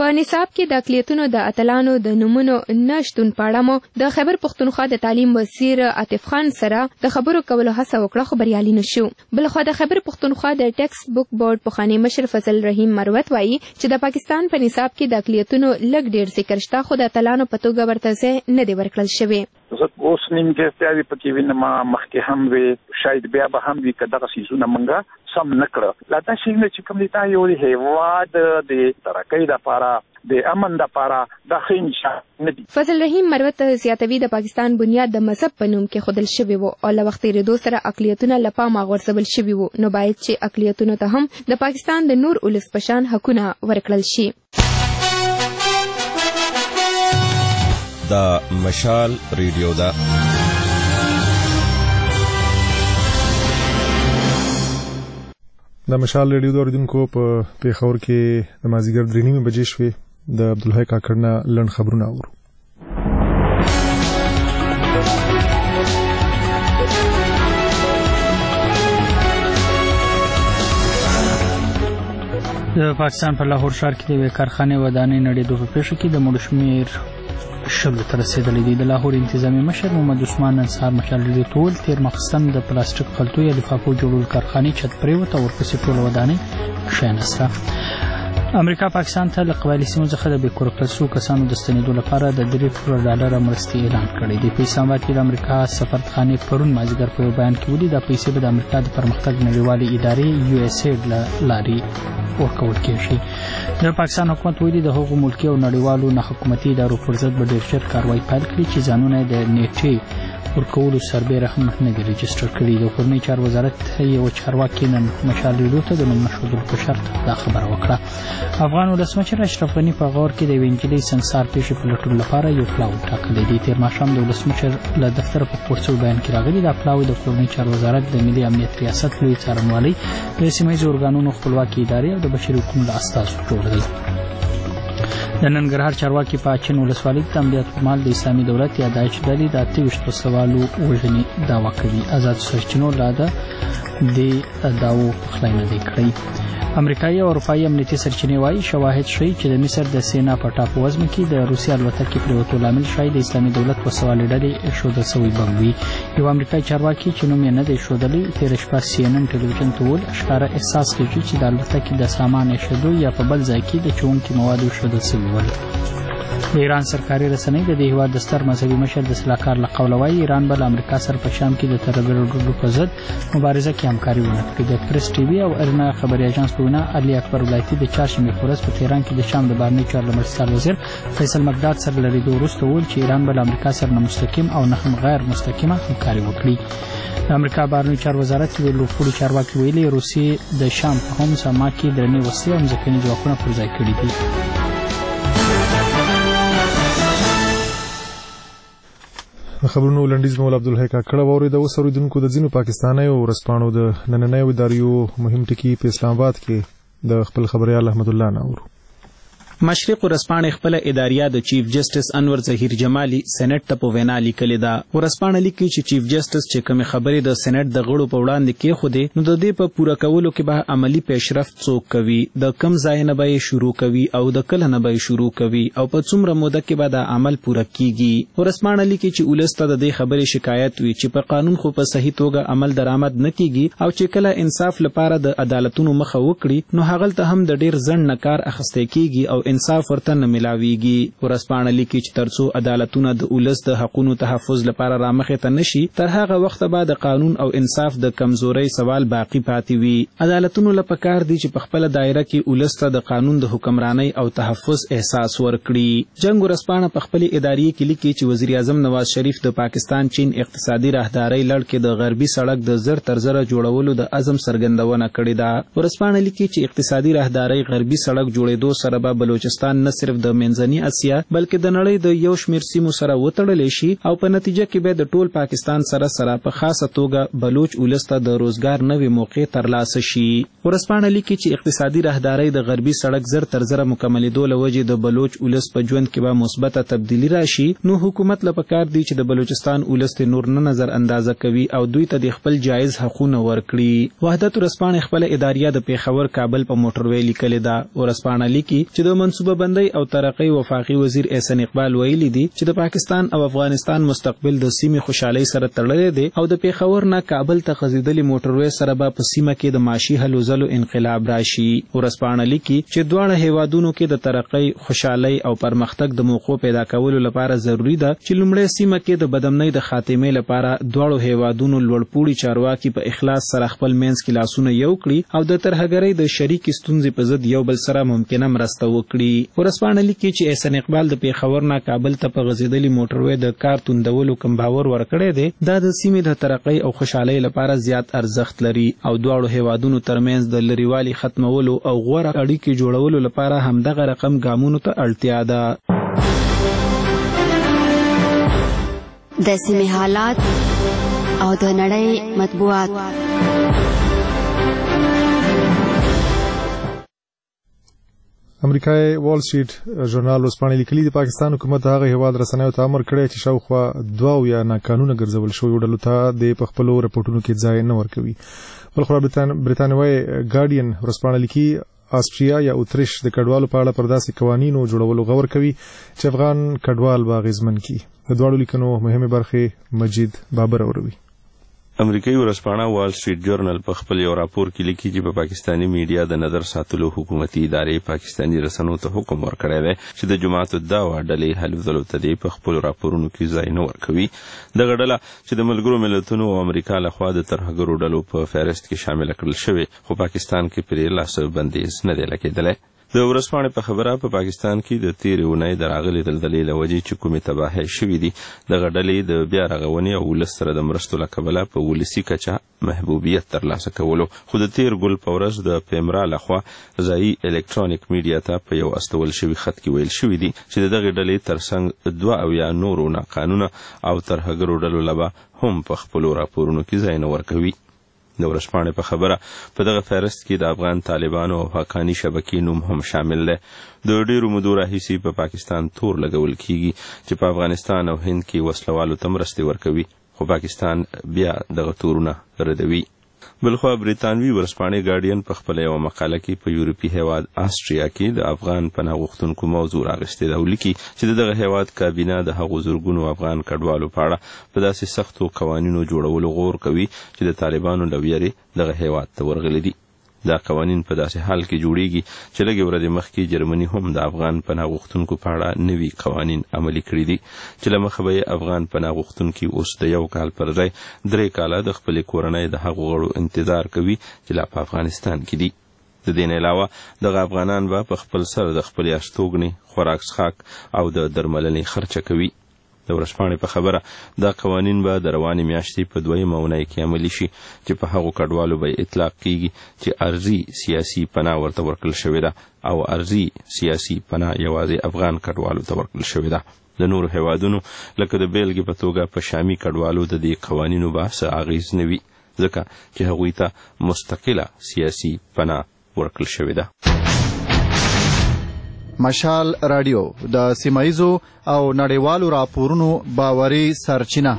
په نصاب کې د اقلیتونو د اتلانو د نمونو نشتون پاړه مو د خیبر پښتونخوا د تعلیم وزیر عاطف خان سره د خبرو کولو هڅه وکړه خو بریالي نشو. بلخو د خیبر پښتونخوا د ټیکسټ بک بورډ پخوانی مشر فضل رحیم مروت وایي چې د پاکستان په نصاب کې د اقلیتونو لږ ډیر ذکر شته خو د اتلانو په توګه ورته ځای نه دی ورکړل شوی. زه اوس نیمګړتیاوې پکې وینم مخکې هم وي شاید بیا به هم وي که دغه څیزونه موږ سم نه کړه. لا دا شیونه چې کوم دي دا یو د هېواد د ترقۍ دپاره د امن دپاره دا ښه نشان نه دي. فضل رحیم مروت زیاتوي د پاکستان بنیاد د مذهب په نوم کې ښودل شوی و او له وخت تېرېدو سره اقلیتونه له پامه غورځول شوي وو نو باید چې اقلیتونو ته هم د پاکستان د نور ولس په شان حقونه ورکړل شي. دا مشال ریډیو دا د مشال ریډیو د اوریدونکو په پیښور کې د مازیګر درې نیمې بجې شوې د عبدالحی کاکړ نه لنډ خبرونه اورو. د پاکستان په لاهور ښار کې د یوې کارخانې ودانۍ نړېدو په پیښه کې د مړو شمېر شلو ته رسېدلی دی. د لاهور انتظامي مشر محمد عثمان نن سهار مشال ریډیو ته وویل تېر ماخستن د پلاستیک خلطو یا لفافو جوړولو کارخانې چت پرېوته او ورپسې ټوله ودانۍ کښېناسته. امریکا پاکستان ته له قبایلي سیمو څخه د بې کوره کړل شوو کسانو د ستنېدو لپاره د درې کروړه ډالره مرستې اعلان کړی دی. په اسلام آباد کې د امریکا سفارتخانې پرون مازدیګر په یو بیان کې ویلي دا پیسې به د امریکا د پرمختګ نړیوالې ادارې یو اس ایډ له لارې ورکول کېږي. د پاکستان حکومت ویلي د هغو ملکي او نړیوالو ناحکومتي ادارو پر ضد به ډېر ژر کاروایي پیل کړي چې ځانونه یې د نیټې ورکولو سربیره هم نه دي رجسټر کړي. د کورنۍ چارو وزارت یو چارواکي نن مشال ریډیو ته د نوم نښودلو په شرط دا خبره وکړه. افغان ولسمشر اشرف غني په غور کې د یوې نجلۍ سنګسار پیښې په لټولو لپاره یو پلاوی ټاکلی دی. تېر ماښام د ولسمشر له دفتره په خپور شوي بیان کې راغلي دا پلاوی د کورنۍ چارو وزارت د ملي امنیت ریاست لوی څارنوالۍ د سیمه ییزو ارګانونو خپلواکي ادارې او د بشري حقوقو له استازو جوړ دی. د ننګرهار چارواکي په اچین ولسوالۍ کې د عملیات پر مهال د اسلامي دولت یا داعش ډلې د اته ویشت وسلوالو وژنې دعوا کوي. آزادو سرچینو لا د دې دعوو پخلی نه دی کړی. امریکایي او اروپایي امنیتي سرچینې وایي شواهد ښیي چې د مصر د سینا په ټاپو وزمه کې د روسیې الوتکې پرېوتو لامل ښایي د اسلامي دولت وسوالې ډلې ایښودل سوی بم وي. یو امریکایي چارواکي چې نوم یې نه دی ښودلی تېره شپه سی ان ان ټلویزیون ته وویل ښکاره احساس کېږي چې د الوتکې د سامان ایښودو یا په بل ځای کې د چونکي موادو ایښودل سوي ول. د ایران سرکاري رسنۍ د دې هېواد د ستر مذهبي مشر د سلاکار له قوله وایي ایران به له امریکا سره په شام کې د ترهګرو ډلو په ضد مبارزه کې همکاري ونه کړي. د پریس ټي وي او ارنا خبري اژانس په وینا علي اکبر ولایتي د چهارشنبې په ورځ په تهران کې د شام د بهرنیو چارو له مرستیال وزیر فیصل مقداد سره له لیدو وروسته وویل چې ایران به له امریکا سره نه مستقیم او نه هم غیر مستقیمه همکاري وکړي. د امریکا بهرنیو چارو وزارت یوې لوړپوړي چارواکي ویلي روسیې د شام په هم سما کې درنې وسلې او ځمکني ځواکونه پر ځای کړي دي. خبرونو لنډیز مولا عبدالحی کاکړ واورېده. اوس اورېدونکو د ځینو پاکستانیو ورځپاڼو د نننیو اداریو مهم ټکي په اسلام آباد کې د خپل خبریال احمد الله نه اورو. مشرق ورځپاڼې خپله اداریه د چیف جسټس انور ظهیر جمالي سېنات ته په وینا لیکلې ده. ورځپاڼه لیکي چې چیف جسټس چې کومې خبرې د سېنات د غړو په وړاندې کېښودې نو د دې په پوره کولو کې به عملي پیشرفت څوک کوي، د کم ځای نه به یې شروع کوي او د کله نه به یې شروع کوي او په څومره موده کې به دا عمل پوره کیږي. ورځپاڼه لیکي چې ولس ته د دې خبرې شکایت وي چې په قانون خو په صحیح توګه عمل درآمد نه کیږي او چې کله انصاف لپاره د عدالتونو مخه وکړي نو هغلته هم د ډیر ځنډ نه کار اخیستی کیږي او انصاف ورته نه ملاویږي. ورځپاڼه لیکي چې ترڅو عدالتونه د ولس د حقونو تحفظ لپاره رامخې ته نشي تر هغه وخته به د قانون او انصاف د کمزورۍ سوال باقی پاتې وي. عدالتونو له پکار دي چې په خپله دایره کې ولس ته د قانون د حکمرانۍ او تحفظ احساس ورکړي. جنګ ورځپاڼه په خپلې اداریې کې لیکي چې وزیر اعظم نواز شریف د پاکستان چین اقتصادي راهدارۍ لړ کې د غربي سړک د زر تر زره جوړولو د عزم څرګندونه کړې ده. ورځپاڼه لیکي چې اقتصادي راهدارۍ غربي سړک جوړېدو سره به بلوچستان نه صرف د منځني اسیا بلکې د نړۍ د یو شمېر سیمو سره وتړلی شي او په نتیجه کې به د ټول پاکستان سره سره په خاصه توګه بلوچ ولس ته د روزګار نوې موقع ترلاسه شي. ورځپاڼه لیکي چې اقتصادي راهدارۍ د غربي سړک زر تر زره مکملېدو له وجې د بلوچ ولس په ژوند کې به مثبته تبدیلي راشي نو حکومت له پکار دی چې د بلوچستان ولس ته نور نه نظر اندازه کوي او دوی ته د خپل جایز حقونه ورکړي. وحدت ورځپاڼه خپله اداریه د پیښور کابل په موټروي لیکلې ده. ورځپاڼه لیکي چې د منصوبه بندۍ او ترقۍ وفاقي وزیر احسان اقبال ویلي دي چې د پاکستان او افغانستان مستقبل د سیمې خوشحالۍ سره تړلی دی او د پیښور نه کابل ته غځېدلې موټروي سره به په سیمه کې د معاشي هلو ځلو انقلاب راشي. ورځپاڼه لیکي چې دواړه هیوادونو کې د ترقۍ، خوشحالۍ او پرمختګ د موقعو پیدا کولو لپاره ضروری ده چې لومړی سیمه کې د بدامنۍ د خاتمې لپاره دواړو هیوادونو لوړپوړي چارواکي په اخلاص سره خپل منځ کې لاسونه یو کړي او د ترهګرۍ د شریکې ستونزې په ضد یو بل سره ممکنه مرسته وکړي. ورځپاڼه لیکي چې احسان اقبال د پیښور نه کابل ته په غځېدلې موټروي د کار توندولو کوم باور ورکړی دی دا د سیمې د ترقۍ او خوشحالۍ لپاره زیات ارزښت لري او دواړو هیوادونو ترمنځ د لرېوالي ختمولو او غوره اړیکې جوړولو لپاره همدغه رقم ګامونو ته اړتیا ده. د سیمې حالات او د نړۍ مطبوعات. امریکای وال سټریټ ژورنال ورځپاڼې لیکلي د پاکستان حکومت هغه هیواد رسنیو ته امر کړی چې شاوخوا دوه اویا ناقانونه ګرځول شوي ډلو ته د په خپلو رپورټونو کې ځای نه ورکوي. بلخوا برتانوي ګارډین ورځپاڼه لیکي آسټریا یا اتریش د کډوالو په اړه پر داسې قوانینو جوړولو غور کوي چې افغان کډوال به اغېزمن کړي. د دواړو لیکنو مهمې برخې مجید بابر اوروي. امریکایي ورځپاڼه وال سټریټ جورنال په خپل یو راپور کې لیکي چې په پاکستاني میډیا د نظر ساتلو حکومتي ادارې پاکستاني رسنیو ته حکم ورکړی دی چې د جماعت الدعوه ډلې هلو ځلو ته دې په خپلو راپورونو کې ځای نه ورکوي. دغه ډله چې د ملګرو ملتونو او امریکا لخوا د ترهګرو ډلو په فهرست کې شامله کړل شوې خو پاکستان کې پرې لاس بندیز نه دی لګېدلی. د ورځپاڼې په خبره په پاکستان کې د تیرې اونۍ د راغلې دلدلې له وجې چې کومې تباهۍ شوي دي دغه ډلې د بیا رغونې او ولس سره د مرستو له کبله په ولسي کچه محبوبیت ترلاسه کولو خو د تیر ګل په ورځ د پیمرا لخوا ځایي الکترونیک میډیا ته په یو استول شوي خط کې ویل شوي دي چې د دغې ډلې ترڅنګ دوه اویا نورو ناقانونه او ترهګرو ډلو له به هم په خپلو راپورونو کې ځای نه ورکوي. د ورځپاڼې په خبره په دغه فهرست کې د افغان طالبانو او حقاني شبکې نوم هم شامل دی. د ډیرو مودو راهیسې په پاکستان تور لګول کیږي چې په افغانستان او هند کې وسلوالو ته مرستې ورکوي خو پاکستان بیا دغه تورونه ردوي. بلخوا بریتانوي ورځپاڼې ګارډین په خپله یوه مقاله کې په یورپي هیواد آسټریا کې د افغان پناه غوښتونکو موضوع راغستې ده او لیکي چې د دغه هیواد کابینه د هغو زرګونو افغان کډوالو په اړه په داسې سختو قوانینو جوړولو غور کوي چې د طالبانو له ویرې دغه هیواد ته ورغلي دي. دا قوانین په داسې حال کې جوړیږي چې لږې ورځې مخکې جرمني هم د افغان پناه غوښتونکو په اړه نوي قوانین عملي کړي دي چې له مخه به یې افغان پناه غوښتونکي اوس د یو کال پر ځای درې کاله د خپلې کورنۍ د هغو غړو انتظار کوي چې لا په افغانستان کې دي. د دې نه علاوه دغه افغانان به په خپل سر د خپلې استوګنې خوراک څښاک او د درملنې خرچه کوي. د ورځپاڼې په خبره دا قوانین به د روانې میاشتې په دویمه اونۍ کې عملي شي چې په هغو کډوالو به اطلاق کیږي چې ارضي سیاسي پناه ورته ورکړل شوې ده او ارضي سیاسي پناه یوازې افغان کډوالو ته ورکړل شوې ده. د نورو هیوادونو لکه د بیلګې په توګه په شامي کډوالو د دې قوانینو به څه اغېز نه وي ځکه چې هغوی ته مستقله سیاسي پناه ورکړل شوې ده. مشال رادیو د سیمایزو او نړیوالو راپورونو باوري سرچینه.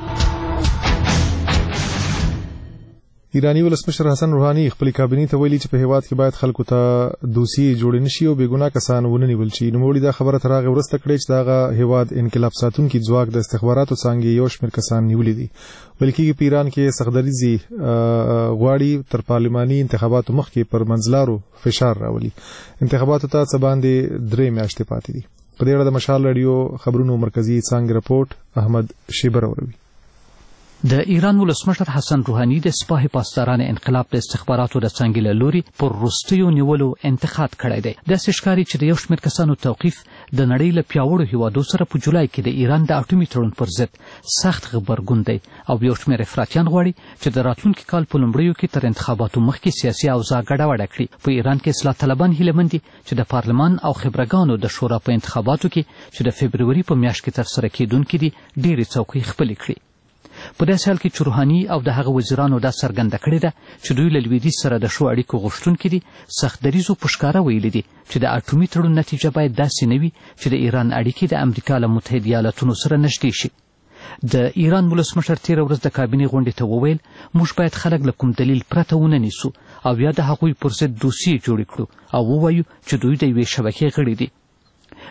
ایرانی ولسمشر حسن روحانی خپل کابینې ته ویلي چې په هیواد کې باید خلکو ته دوسیې جوړې نشي او بېګناه کسان ونه نیول شي. نوموړي دا خبره تر هغې وروسته کړې چې دغه هیواد انقلاب ساتونکي ځواک د استخباراتو څانګې یو شمېر کسان نیولي دي. ویل کېږي په ایران کې سختدریځي غواړي تر پارلماني انتخاباتو مخکې پر منځلارو فشار راولي. انتخاباتو ته څه باندې درې میاشتې پاتې دي. په دې اړه د مشال رادیو خبرونو مرکزي څانګې رپورټ احمد شیبر اوروي. د ایران ولسمشر حسن روحانی د سپاه پاسداران انقلاب د استخباراتو د څانګې له لوري پر وروستیو نیولو انتقاد کړی دی. داسې ښکاري چې د یو شمېر کسانو توقیف د نړۍ له پیاوړو هیوادو سره په جولای کې د ایران د اټومي تړون پر ضد سخت غبرګون دی او یو شمېر افراطیان غواړي چې د راتلونکي کال په لومړیو کې تر انتخاباتو مخکې سیاسي اوضاع ګډوډه کړي. په ایران کې اصلاح طلبان هیلهمند دي چې د پارلمان او خبرګانو د شورا په انتخاباتو کې چې د فبروري په میاشت کې ترسره کېدونکي دي ډېرې څوکۍ خپلې کړي. په داسې حال کې چې روحاني او د هغه وزیرانو دا څرګنده کړې ده چې دوی له لویدیځ سره د ښو اړیکو غوښتونکي دي، سختدریځو په ښکاره ویلي دي چې د اټومي تړون نتیجه باید داسې نه وي چې د ایران اړیکې د امریکا له متحد ایالتونو سره نږدې شي. د ایران ولسمشر تېره ورځ د کابینې غونډې ته وویل موږ باید خلک له کوم دلیل پرته ونه نیسو او یا د هغوی پر ضد دوسیې جوړې کړو او ووایو چې دوی د یوې شبکې غړي دي.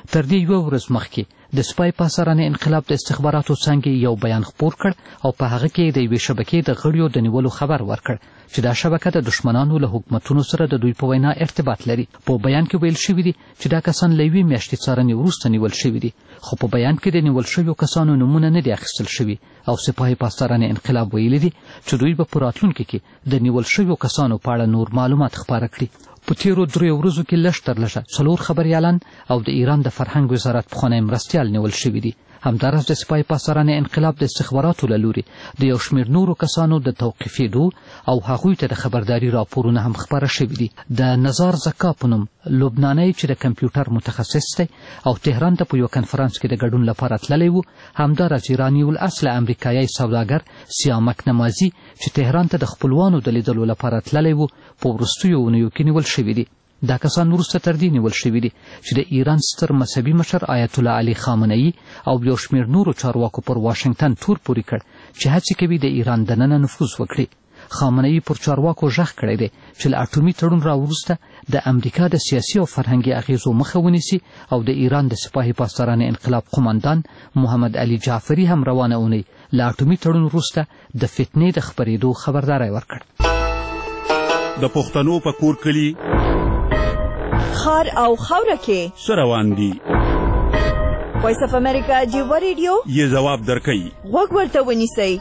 تر دې یوه ورځ مخکې د سپای پاسارانه انقلاب د استخباراتو څانګې یو بیان خپور کړ او په هغه کې د یوې شبکې د غړیو د نیولو خبر ورکړ چې دا شبکه د دشمنانو له حکومتونو سره د دوی په وینا ارتباط لري. په بیان کې ویل شوي دي چې دا کسان له یوې میاشتې څارنې وروسته نیول شوي دي، خو په بیان کې د نیول شویو کسانو نومونه نه دي اخیستل شوي او سپاه پاسدارانه انقلاب ویلي دي چې دوی به په راتلونکي کې د نیول شویو کسانو په اړه نور معلومات خپاره کړي. په تیرو دریو ورځو کې لږ تر لږه څلور خبریالان او د ایران د فرهنګ وزارت پخوانی مرستیال نیول شوي دي. همداراز د سپاه پاسدارانه انقلاب د استخباراتو له لوري د یو شمېر نورو کسانو د توقیفېدو او هغوی ته د خبرداري راپورونه هم خپاره شوي دي. د نزار زکا په نوم لبنانی چې د کمپیوټر متخصص دی او تهران ته په یو کنفرانس کې د ګډون لپاره تللی و، همداراز ایراني الاصل امریکایي سوداګر سیامک نمازي چې تهران ته د خپلوانو د لیدلو لپاره تللی و په وروستیو اونیو کې نیول شوي دي. دا کسان وروسته تر دې نیول شوي دي چې د ایران ستر مذهبي مشر آیت الله علي خامنه‌ای او یو شمېر نورو چارواکو پر واشنګټن تور پورې کړ چې هڅې کوي د ایران دننه نفوذ وکړي. خامنه‌ای پر چارواکو غږ کړی دی چې له اټومي تړون راوروسته د امریکا د سیاسي او فرهنګي اغیزو مخه ونیسي او د ایران د سپاه پاسدارانه انقلاب قومندان محمد علي جعفري هم روانه اونۍ له اټومي تړون وروسته د فتنې د خپرېدو خبرداری ورکړ. د پښتنو په کور کلي خار او خاوره کې څه روان دي؟ وایس اف امریکا جیوا ریډیو یې ځواب درکوي. غوږ ورته ونیسئ.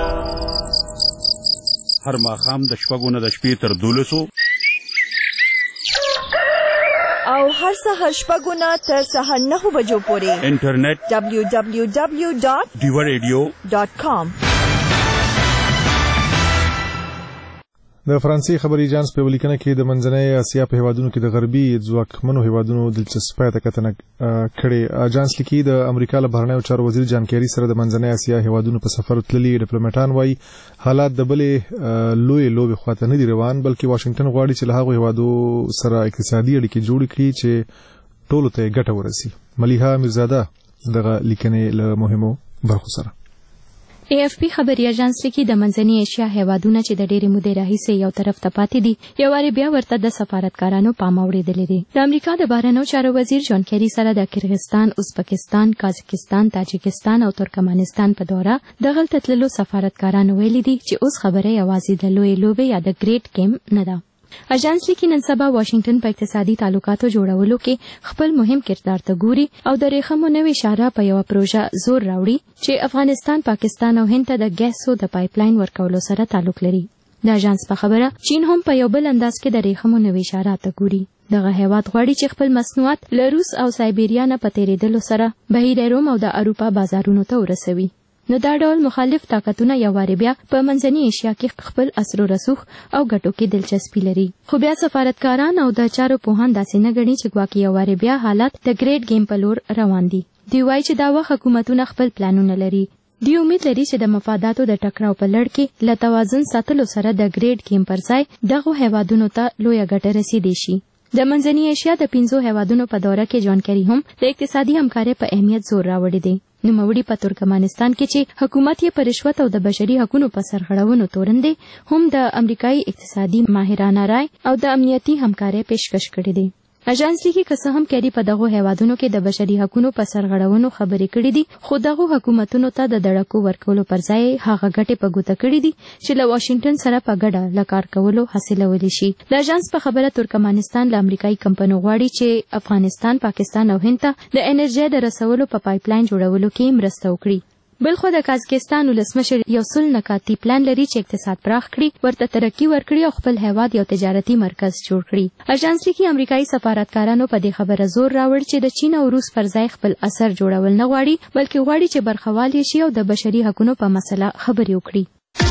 هر ماښام د شپږو نه د شپې تر دولسو او هر سهار شپږو نه تر سهار نهو بجو پورې انټرنیټ ډبلیو ډبلیو ډبلیو ډاټ ډیوا ریډیو ډاټ کام. د فرانسې خبري ایجانس په ولیکنه کې د منځنۍ اسیا په هیوادونو کې د غربي ځواکمنو هیوادونو دلچسپۍ ته کتنه کړې. ایجانس لیکي د امریکا له بهرنیو چارو وزیر جان کیری سره د منځنۍ اسیا هیوادونو په سفر تللي ډیپلوماټان وایي حالات د بلې لوی لوبې خواته نه دي روان، بلکې واشنګټن غواړي چې له هغو هیوادو سره اقتصادي اړیکې جوړې کړي چې ټولو ته ګټه ورسي. ملیحه میرزاده دغه لیکنې له مهمو برخو سره. ای اف پی خبري اژانس لیکي د منځنۍ ایشیا هیوادونه چې د ډېرې مودې راهیسې یو طرف ته پاتې دي یو وارې بیا ورته د سفارتکارانو پام اوړېدلی دی. د امریکا د بهرنیو چارو وزیر جان کیری سره د کرغستان، ازبکستان، کازاکستان، تاجکستان او ترکمنستان په دوره دغلته تللو سفارتکارانو ویلي دي چې اوس خبره یوازې د لویې لوبې یا د ګریټ گیم نه ده. اژانس لیکي نن سبا واشنګټن په اقتصادي تعلقاتو جوړولو کې خپل مهم کردار ته ګوري او د ریښمو نوې اشاره په یو پروژه زور راوړي چې افغانستان، پاکستان او هند ته د ګیسو د پایپلاین ورکولو سره تعلق لري. د اژانس په خبره چین هم په یو بل انداز کې د ریښمو نوې اشاره ته ګوري. دغه هیواد غواړي چې خپل مصنوعات له روس او سایبیریا نه په تېرېدلو سره بهیر روم او د اروپا بازارونو ته ورسوي. نو دا ډول مخالف طاقتونه یو وارې بیا په منځنۍ ایشیا کې خپل اثر و رسوخ او ګټو کې دلچسپي لري. خو بیا سفارتکاران او د چارو پوهان داسې نه ګڼي چې ګواکې یو وارې بیا حالات د ګریټ گیم په لور روان دي. دوی وایي چې دا وخت حکومتونه خپل پلانونه لري. دوی امید لري چې د مفاداتو د ټکراو په لړ کې له توازن ساتلو سره د ګریټ گیم پر ځای دغو هیوادونو ته لویه ګټه رسیدلی شي. د منځنۍ ایشیا د پنځو هیوادونو په دوره کې جان کیری هم د اقتصادي همکارۍ په اهمیت زور راوړی دی. نوموړي په ترکمنستان کې چې حکومت یې په رشوت او د بشري حقوقو په سرغړونو تورن دی هم د امریکایي اقتصادي ماهرانه رای او د امنیتي همکارۍ پیشکش کړې دی. اژانس لیکي که څه هم کیری په دغو هیوادونو کې د بشري حقوقو په سرغړونو خبرې کړې دي، خو دغو حکومتونو ته د دړکو ورکولو پر ځای هغه ګټې په ګوته کړې دي چې له واشنګټن سره په ګډه له کار کولو حاصلولی شي. د اژانس په خبره ترکمنستان له امریکایي کمپنیو غواړي چې افغانستان، پاکستان او هند ته د انرژۍ د رسولو په پایپلاین جوړولو کې مرسته وکړي. بلخو د کازاکستان ولسمشر یو سل نکاتی پلان لري چې اقتصاد پراخ کړي، ورته ترقی ورکړي او خپل هیواد یو تجارتي مرکز جوړ کړي. اژانس لیکي امریکایي سفارتکارانو په دې خبره زور راوړ چې د چین او روس پر ځای خپل اثر جوړول نه غواړي، بلکې غواړي چې برخوال شي او د بشري حقوقو په مسله خبرې وکړي.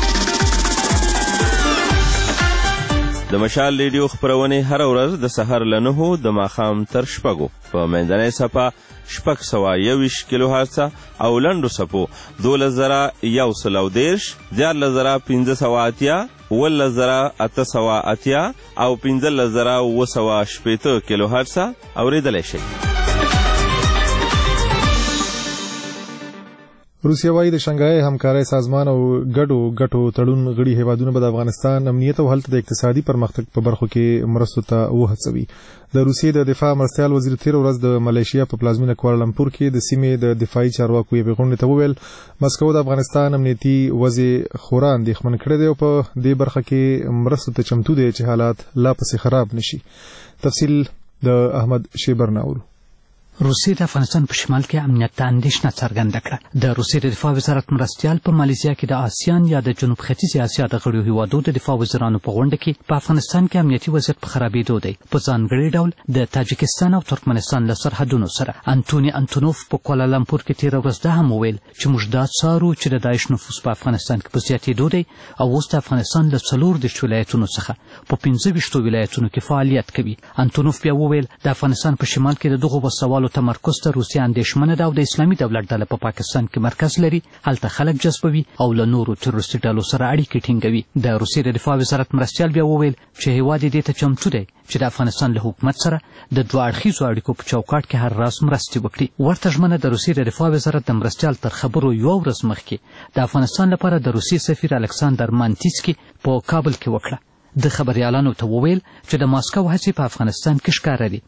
د مشال ریډیو خبرونه هر ورځ د سحر له نهو د ماښام تر شپږو په منځنۍ صفه شپږ سوه یوویشت کیلو هرڅه او لنډو څپو دولس زره یو سل او دېرش، دیارلس زره پنځه سوه اتیا، اوولس زره اته سوه اتیا او پنځلس زره اووه سوه شپېته کیلو هرڅه اورېدلی شئ. روسیه وايي د شنګای همکارۍ سازمان او ګډو ګټو تړون غړي هیوادونه به د افغانستان امنیت او هلته د اقتصادي پرمختګ په برخو کې مرستو ته وهڅوي. د روسیې د دفاع مرستیال وزیر تیر ورځ د ملیشیا په پلازمینه کوالالمپور کې د سیمې د دفاعي چارواکو یوې غونډې ته وویل مسکو د افغانستان امنیتي وضع خورا اندېښمن کړی دی او په دې برخه کې مرستو ته چمتو دی چې حالات لا پسې خراب نشي. تفصیل د احمد شیبر ناورو. روسیې د افغانستان په شمال کې امنیت ته اندېښنه څرګنده کړه. د روسیې د دفاع وزارت مرستیال په مالیزیا کې د آسیان یا د جنوب ختیځې اسیا د غړو هیوادو د دفاع وزیرانو په غونډه کې په افغانستان کې امنیتي وضعیت په خرابېدو دی. په ځانګړي ډول د تاجکستان او ترکمنستان له سرحدونو سره. انټوني انټونوف په کوالالمپور کې تېره ورځ دا هم وویل چې موږ دا څارو چې د داعش نفوذ په افغانستان کې په زیاتېدو دی او اوس د افغانستان له څلور دېرش ولایتونو څخه په پنځه ویشتو ولایتونو کې فعالیت کوي. انټونوف بیا وویل د افغانستان په شمال کې د دغو وسوالو تمرکز ته روسیه اندېښمنه ده او د اسلامي دولت ډله په پاکستان کې مرکز لري، هلته خلک جذبوي او له نورو تروریستي ډلو سره اړیکې ټینګوي. د روسیې د دفاع وزارت مرستیال بیا وویل چې هیواد یې دې ته چمتو دی چې د افغانستان له حکومت سره د دوه اړخیزو اړیکو په چوکاټ کې هر راز مرستې وکړي. ورته ژمنه د روسیې د دفاع وزارت د مرستیال تر خبرو یوه ورځ مخکې د افغانستان لپاره د روسیې سفیر الکساندر مانتیسکي په کابل کې وکړه. د خبریالانو ته وویل چې د ماسکو هڅې په افغانستان کې ښکاره دي.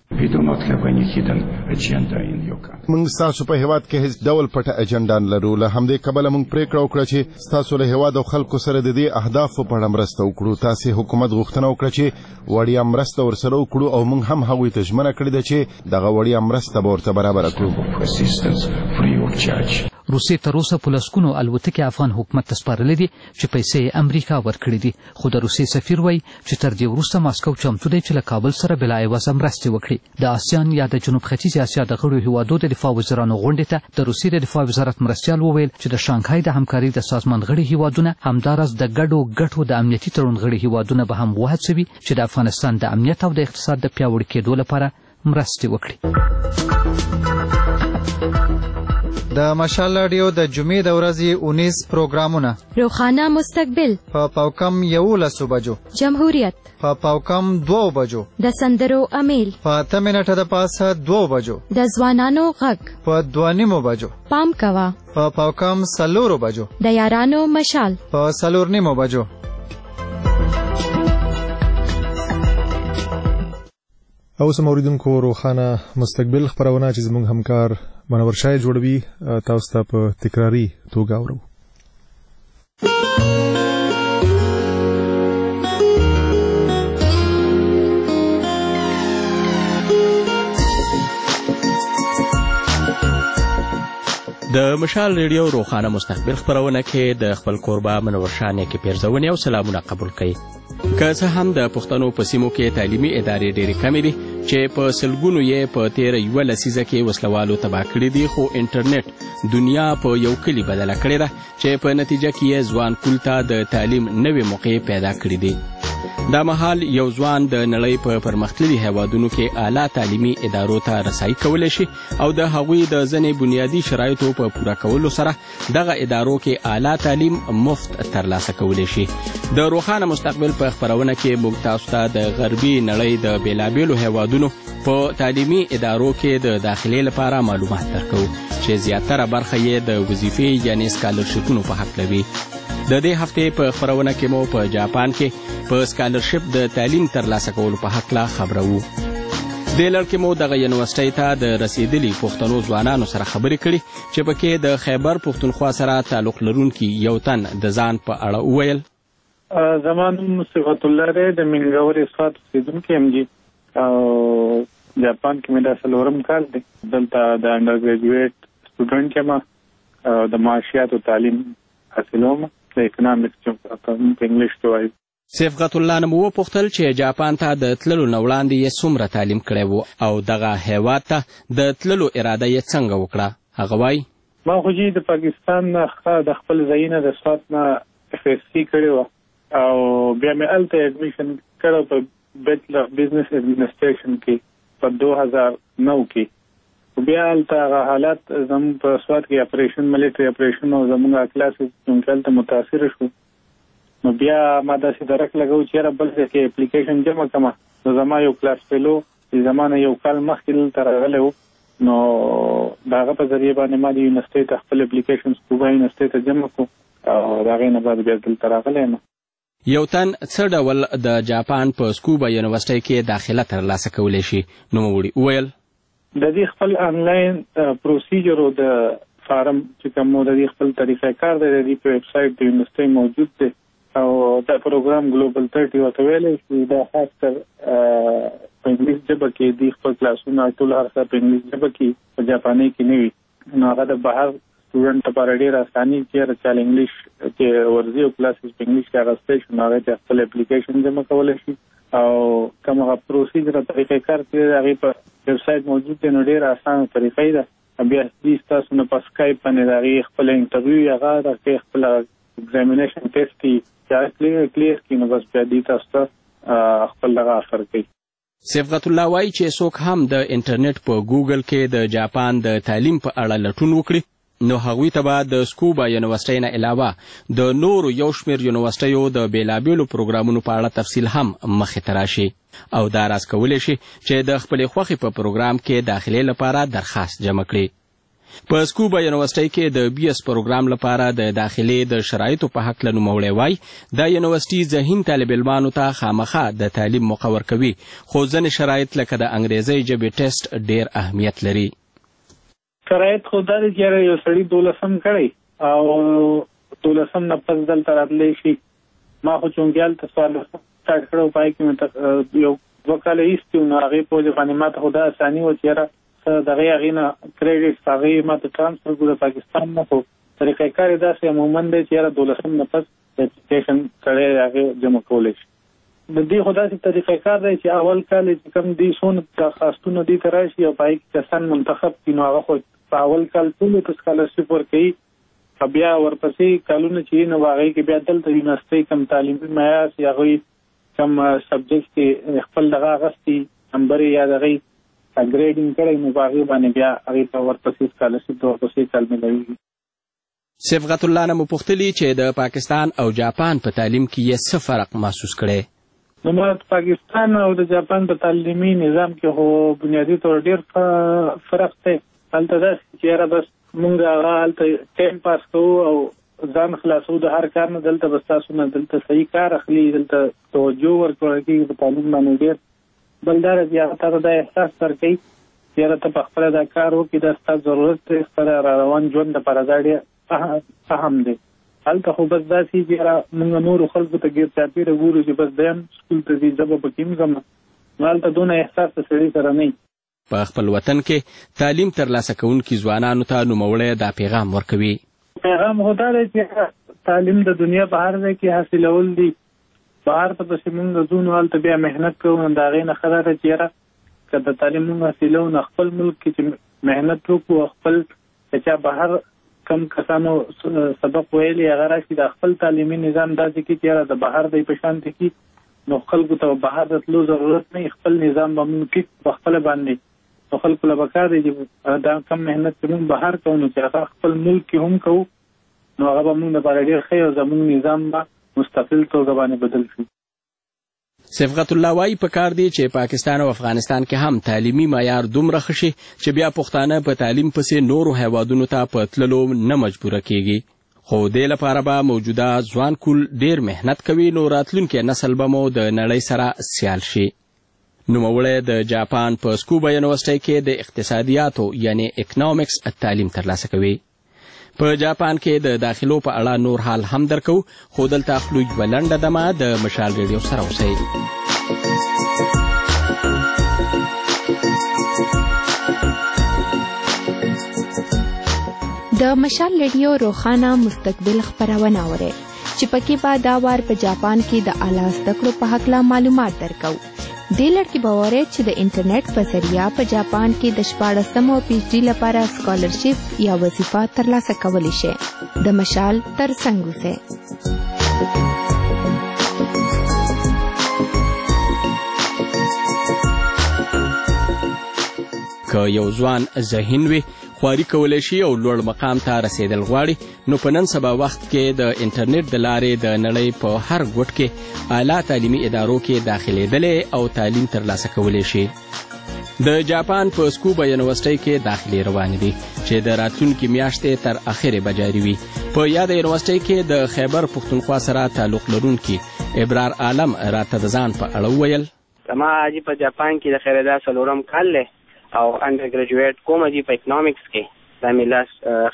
موږ ستاسو په هیواد کې هیڅ ډول پټه اجنډا نه لرو. له همدې کبله موږ پریکړه وکړه چې ستاسو له هیواد او خلکو سره د دې اهدافو په اړه مرسته وکړو. تاسې حکومت غوښتنه وکړه چې وړیا مرسته ورسره وکړو او موږ هم هغوی ته ژمنه کړې ده چې دغه وړیا مرسته به ورته برابره کړو. روسیې تر اوسه په لسګونو الوتکې افغان حکومت ته سپارلې دي چې پیسې یې امریکا ورکړي دي، خو د روسیې سفیر وایي چې تر دې وروسته ماسکو چمتو دی چې له کابل سره بلا عوضه مرستې وکړي. د آسیان یا د جنوب ختیځې اسیا د غړو هیوادو د دفاع وزیرانو غونډې ته د روسیې د دفاع وزارت مرستیال وویل چې د شانګهای د همکارۍ د سازمان غړي هیوادونه همداراز د ګډو ګټو د امنیتي تړون غړي هیوادونه به هم وهڅوي چې د افغانستان د امنیت او د اقتصاد د پیاوړي کېدو لپاره مرستې وکړي. د مشال رادیو د جمعې د ورځې اونیس پروګرامونه: روخانه مستقبل په پاوکم یولسو بجو، جمهوریت په پاوکم دوو بجو، د سندرو امیل په اته منټه د پاسه دوو بجو، د ځوانانو غږ په دوه نیمو بجو، پام کوه په پاوکم څلورو بجو، د یارانو مشال په څلور نیمو بجو. او سم اوریدونکو روخانه مستقبل خبرونه چې زموږ همکار منور شای جوړوي تاسو ته په تکراری توګه اورو. د مشال ریډیو روخانه مستقبل خبرونه کې د خپل کوربه منور شای کې پیرزونی او سلامونه قبول کړي. که څه هم د پښتنو په سیمو کې تعلیمي ادارې ډېرې کمې دي چې په سلګونو یې په تېره یوه لسیزه کې وسلوالو تباه کړي دي، خو انټرنیټ دنیا په یو کلي بدله کړې ده چې په نتیجه کې یې ځوان کول ته د تعلیم نوې موقعې پیدا کړي دي. دا مهال یو ځوان د نړۍ په پرمختللي هیوادونو کې اعلی تعلیمي ادارو ته رسایي کولی شي او د هغوی د ځینې بنیادي شرایطو په پوره کولو سره دغه ادارو کې اعلی تعلیم مفت ترلاسه کولی شي. د روخانه مستقبل په خبرونه کې موږ تاسو ته د غربي نړۍ د بېلابېلو هیوادونو په تعلیمي ادارو کې د داخلې لپاره معلومات درکوو چې زیاتره برخه یې د وظیفې یعنې سکالرشپونو په هکله وي. د دې هفتې په خبرونه کې مو په جاپان کې په سکالرشپ د تعلیم ترلاسه کولو په هکله خبروو. دې لړ کې مو دغه یونیورسټۍ ته د رسېدلي پښتنو ځوانانو سره خبرې کړي چې پکې د خیبر پښتونخوا سره تعلق لرونکي یو تن د ځان په اړه وویل. زما نوم صفت الله دی، د منګور اسفات اوسېدونکی یم جي، او جاپان کې مې دا څلورم کال دی. دلته د انډر ګریجویټ سټوډنټ یم او د معاشیاتو تعلیم حاصلوم، د اکنامکس په انګلیش کې وایي. صفت الله نه مو وپوښتل چې جاپان ته د تللو نه وړاندې یې څومره تعلیم کړی و او دغه هیواد ته د تللو اراده یې څنګه وکړه. هغه وایي ما خو چې د پاکستان نه د خپل ځای نه د سوات نه اف ایس سی کړی وه او بیا مې هلته ایډمیشن کړی په بیچلر اف بزنس ایډمنسټریشن کې په دو هزار نو کې. بیا هلته هغه حالات زموږ په سوات کې اپریشن ملیټري اپریشن او زموږ کلاس چونکې هلته متاثره شو، نو بیا ما داسې درک لګو چې یاره بل ځای کې اپلیکیشن جمع کړم. نو زما یو کلاس فیلو چې زما نه یو کال مخکې دلته راغلی و نو داغه په ذریعہ باندې ما د یونیورسيټي ته خپل اپلیکیشن سکوبا یونیورسيټي ته جمع کړ او دا غي نه بعد بیا دلته راغلی یم. یو تن څه ډول د جاپان په سکوبا یونیورسيټي کې داخله ترلاسه کولی شي؟ نوموړي وویل د دې خپل انلاین پروسیجر او د فارم چې کوم د دې خپل طریقې کار دی د دې په ویب سټ د یونیورسيټي موجود دی او دا پروګرام ګلوبل ثلاثين ورته ویلی چې دا خاص کر په انګلیس ژبه کې د خپل کلاسونه ټول هر څه په انګلیس ژبه کې په جاپاني کې نه وي نو هغه د بهر سټوډنټ لپاره ډېر اساني چې چل انګلیش کې ورځي او کلاسز په انګلیش کې راځي چې هغه د خپل اپلیکیشن جمع کولای شي او کومه پروسیجر طریقې کار کوي هغه په ویب سټ موجود دی نو ډېر اسانه طریقې ده بیا دې تاسو نه په سکایپ باندې هغه خپل انټرویو هغه د خپل ایگزامینیشن ټیسټ کی چې کلیر کلیر کی نو بس بیا دې تاسو خپل لغه اثر کوي. صفغت الله وایي چې څوک هم د انټرنیټ په ګوګل کې د جاپان د تعلیم په اړه لټون وکړي نو هغوی ته به د سکوبا یونیورسيټي نه علاوه د نورو یو شمېر یونیورسيټیو د بېلابېلو پروګرامونو په اړه تفصیل هم مخې ته راشي او دا راز کولی شي چې د خپلې خوښې په پروګرام کې داخلې لپاره درخواست جمع کړي. په سکوبا یونیورسيټي کې د بي اس پروګرام لپاره د داخلې د شرایطو په هکله نوموړی وایي دا یونیورسيټي ذهین طالب علمانو ته خامخا د تعلیم موقع ورکوي خو ځینې شرایط لکه د انګریزۍ ژبې ټیسټ ډېر اهمیت لري. شرایط خو دا دي چې یو سړي دولسم کړی او دولسم نه پس دلته راتلی شي ما خو چونګې هلته څوارلسم سټارټ کړی او پای کې یو دوه کاله ایستي نو هغې په وجه باندې ما ته خو دا اساني وه چې یاره دغه هغې نه کریډټس هغې ما ته ټرانسفر کړو د پاکستان نه خو طریقې کار یې داسې عموما دی چې یاره دولسم نه پس اپلیکیشن سړی هغې جمع کولی شي. د دې خو داسې طریقې کار دی چې اول کال چې کوم دې څونه درخواستونه دې ته راشي او په هغې کې کسان منتخب کړي نو هغه خو په اول کال ټولو ته سکالرشپ ورکوي او بیا ورپسې کالونه چې نو هغې کې بیا دلته یونیورسيټي کوم تعلیمي معیار چې هغوی کوم سبجیکټ کې خپل دغه اخیستي نمبر یې یا د هغې ګریډینګ کړی نو په هغې باندې بیا هغې ته ورپسې سکالرشپ ته ورپسې کال ملوي. صفغت الله نه مو پوښتلي چې د پاکستان او جاپان په تعلیم کې یې څه فرق محسوس کړی؟ نو ما پاکستان او د جاپان په تعلیمي نظام کې خو بنیادي طور ډېر فرق دی. هلته داسې چې یاره بس مونږ هغه هلته ټایم پاس کوو او ځان خلاصو د هر کار نه دلته بس تاسو نه دلته صحیح کار اخلي دلته توجه ورکول کېږي په تعلیم باندې ډېر بل دا چې هغه تا ته دا احساس ورکوي چې یاره ته په خپله دا کار وکړي دا ستا ضرورت دی ستا را روان ژوند دپاره دا ډېر فهم دی. هلته خو بس داسې چې یاره مونږ نورو خلکو ته ګیر چاپېره ګورو چې بس دی هم سکول ته ځي زه به پکې هم ځم نو هلته دونه احساس د سړي سره نه وي. په خپل وطن کې تعلیم ترلاسه کوونکي ځوانانو ته نوموړی دا پیغام ورکوي. پیغام خو دا دی چې تعلیم د دنیا په هر ځای کې حاصلول دي بهر ته پسې مونږ ځو نو هلته بیا محنت کوو نو د هغې نه ښه دا ده چې یاره که د تعلیم مونږ حاصلو نو خپل ملک کې چې محنت وکړو او خپل که چا بهر کم کسانو سبق ویلي هغه راشي د خپل تعلیمي نظام داسې کړي چې یاره د بهر دی په شانتې کړي نو خلکو ته بهر د تلو ضرورت نه خپل نظام به مونږ کړي په خپله باندې نو خلکو له به کار دی چې دا کم محنت چې مونږ بهر کوو نو چې هغه خپل ملک کې هم کوو نو هغه به مونږ لپاره ډېر ښه او زمونږ نظام به مستقل توګه باندې بدل شي. صفغت الله وایي پکار دی چې پاکستان او افغانستان کې هم تعلیمي معیار دومره ښه شي چې بیا پښتانه په تعلیم پسې نورو هیوادونو ته په تللو نه مجبوره کیږي خو دې لپاره به موجوده ځوان کول ډېر محنت کوي نو راتلونکی نسل به مو د نړۍ سره سیال شي. نوموړی د جاپان په سکوبا یونیورسيټي کې د اقتصادیاتو یعنی اکنامکس تعلیم ترلاسه کوي. په جاپان کې د داخلو په اړه نور حال هم درکو خو دلته اخلو یوه لنډه دمه د مشال ریډیو سره اوسئ. د مشال ریډیو روښانه مستقبل خپرونه اورئ چې پکې به دا وار په جاپان کې د اعلی زده کړو په هکله معلومات درکو. دې لړ کې به اورئ چې د انټرنیټ په ذریعه په جاپان کې د شپاړسم او پی ایچ ډي لپاره سکالرشپ یا وظیفه ترلاسه کولی شئ. د مشال تر څنګ اوسئ. که یو ځوان ذهین وي خواري کولی شي او لوړ مقام ته رسیدل غواړي نو په نن سبا وخت کې د انټرنیټ د لارې د نړۍ په هر ګوټ کې اعلی تعلیمي ادارو کې داخلېدلی او تعلیم ترلاسه کولی شي. د جاپان په سکوبا یونیورسيټي کې داخلي روان دي چې د راتلونکي میاشتې تر اخره به جاري وي. په یاد یونیورسيټي کې د خیبر پښتونخوا سره تعلق لرونکي ابرار عالم راته د ځان په اړه وویل. ما چې په جاپان کې د خیردا سلورم کال له او انډر ګریجویټ کوم چې په اکونومکس کې د ملاس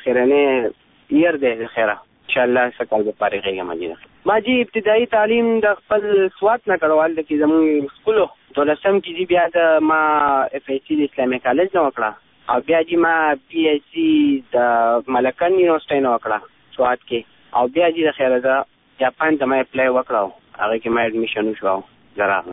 خیرنه ایر د خیره ان شاء الله سکل به پارېږي ماجي ما جی ابتدایي تعلیم د خپل سوات نه کړوال د کې زموږ سکولو دولسم کې جی بیا د ما اف ای سی د اسلامي کالج نه وکړه او بیا جی ما پی ایچ سی د ملکن یونیورسيټي نه وکړه سوات کې او بیا جی د خیردا جاپان ته ما اپلای وکړو هغه کې ما اډمیشن وشو زراغ.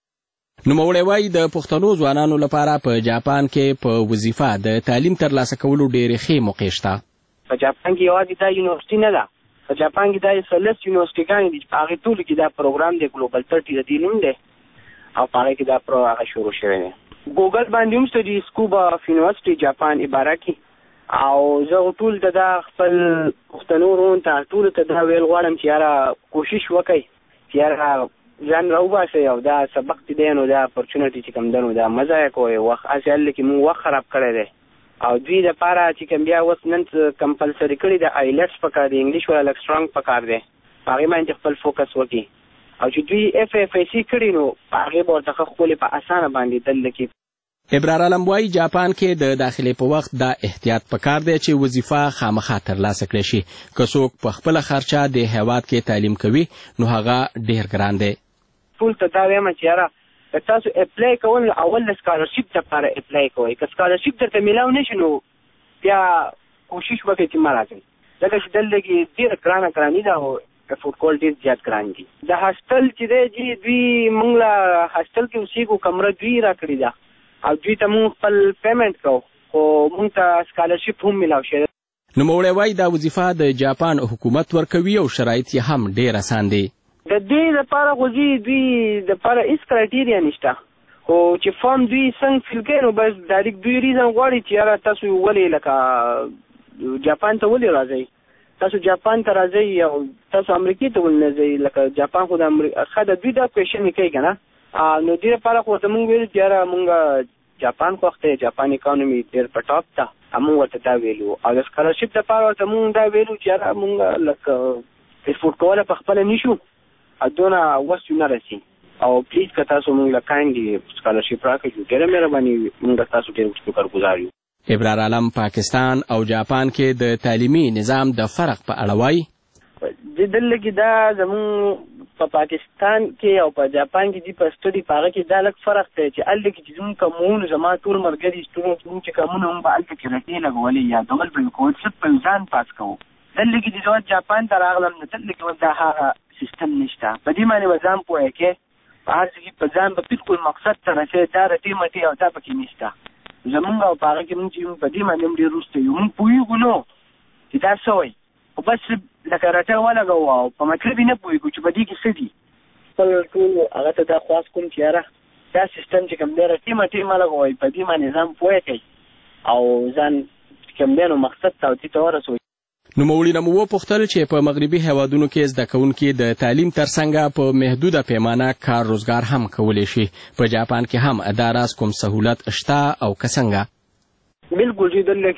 نوموړی وایي د پښتنو ځوانانو لپاره په جاپان کې په وظیفه د تعلیم ترلاسه کولو ډېرې ښې موقع شته. په جاپان کې یوازې دا یونیورسيټي نه ده، په جاپان کې دا څلس یونیورسيټیګانې دي چې په هغې ټولو کې دا پروګرام دی ګلوبل ثرټي د دې نوم دی او په هغې کې دا پرو هغه شروع شوی دی. ګوګل باندې هم شته دي سکوبا یونیورسيټي جاپان عباره کې او زه ټول ته دا خپل پښتنو ورونو ته ټولو ته دا ویل غواړم چې یاره کوشش وکئ چې یاره ځان راوباسئ او دا سبق چې دی نو دا اپورچونټي چې کوم ده نو دا مه ضایع کوئ. وخت هسې هلته کې مونږ وخت خراب کړی دی او دوی دپاره چې کوم بیا اوس نن کمپلسري کړي د آیلټس پکار دی، انګلیش والا لږ سټرانګ پکار دی، په هغې باندې خپل فوکس وکړي او چې دوی اف اف ای سی کړي نو په هغې به ورته ښه ښکلې په اسانه باندې دلته کې. ابرار علم وایي جاپان کې د داخلې په وخت دا احتیاط پکار دی چې وظیفه خامخا ترلاسه کړی شي. که څوک په خپله خرچه د هیواد کې تعلیم کوي نو هغه ډېر ګران دی. ټول ته دا وایم چې یاره که تاسو اپلای کول نو اول د سکالرشپ دپاره اپلای کوئ. که سکالرشپ درته میلاو نه شي نو بیا کوشش وکړئ چې مه راځئ ځکه چې دلته کې ډېره ګرانه ګراني ده او افورډ کول ډېر زیات ګران دي. د هاسټل چې دی جي دوی موږ له هاسټل کې اوسېږو کمره دوی را کړې ده او دوی ته مونږ خپل پیمنټ کوو خو مونږ ته سکالرشپ هم میلاو شوی. نوموړی وایي دا وظیفه د جاپان حکومت ورکوي او شرایط یې هم ډېر اسان دی. د دې دپاره خو ځي دوی دپاره هېڅ کرایټیریا نشته خو چې فارم دوی څنګه فیل کوي نو بس ډایرکټ دوی ریزن غواړي چې یاره تاسو ولې لکه جاپان ته ولې راځئ، تاسو جاپان ته راځئ او تاسو امریکې ته ولې نه ځئ، لکه جاپان خو د ښه د دوی دا کوېشن یې کوي که نه نو دې لپاره خو ورته مونږ ویلو چې یاره مونږ جاپان خوښ دی، جاپان اکانومي ډېر په ټاپ ده، مونږ ورته دا ویلو او د سکالرشپ دپاره ورته مونږ دا ویلو چې یاره مونږ لکه افورډ کولی په خپله نشو دونه وس نه رسي او پلیز که تاسو مونږ له کاینډلي سکالرشپ راکړئ ډېره مهرباني وي، مونږ تاسو ډېر شکرګزار یو. ابرار عالم پاکستان او جاپان کې د تعلیمي نظام د فرق په اړه وایي. دلته کې دا زمونږ په پاکستان کې او په جاپان کې دي په سټډي په هغه کې دا لږ فرق دی چې هلته کې چې زمونږ کمونه زما ټول ملګري سټوډنټ زمونږ چې کمونه هم به هلته کې رټې لګولې یا ډول به یې کول صرف په ځان پاس کوو. دلته کې چې زه جاپان ته راغلم نو دلته کې دا هغه سیستم نشته، په دې باندې به ځان پوهه کې په هر څه کې په ځان به بالکل مقصد ته رسې دا رټې مټې او دا پکې نشته. زمونږ او په هغه کې مونږ چې په دې باندې هم ډېر وروسته یو، مونږ پوهېږو نو چې دا څه وایي خو بس لکه رټه ولګوو او په مطلب یې نه پوهېږو چې په دې کې څه دي. خپل ټول هغه ته دا خواست کوم چې یاره دا سیستم چې کوم دی رټې مټې مه لګوئ، په دې باندې ځان پوهه کوئ او ځان چې کوم دی نو مقصد ته او دې ته ورسوئ. نوموړي نه مو وپوښتل چې په مغربي هیوادونو کې زده کوونکي د تعلیم ترڅنګ په محدوده پیمانه کار روزګار هم کولی شي. په جاپان کې هم دا راز کوم سهولت شته او که څنګه؟ بالکل چې دلته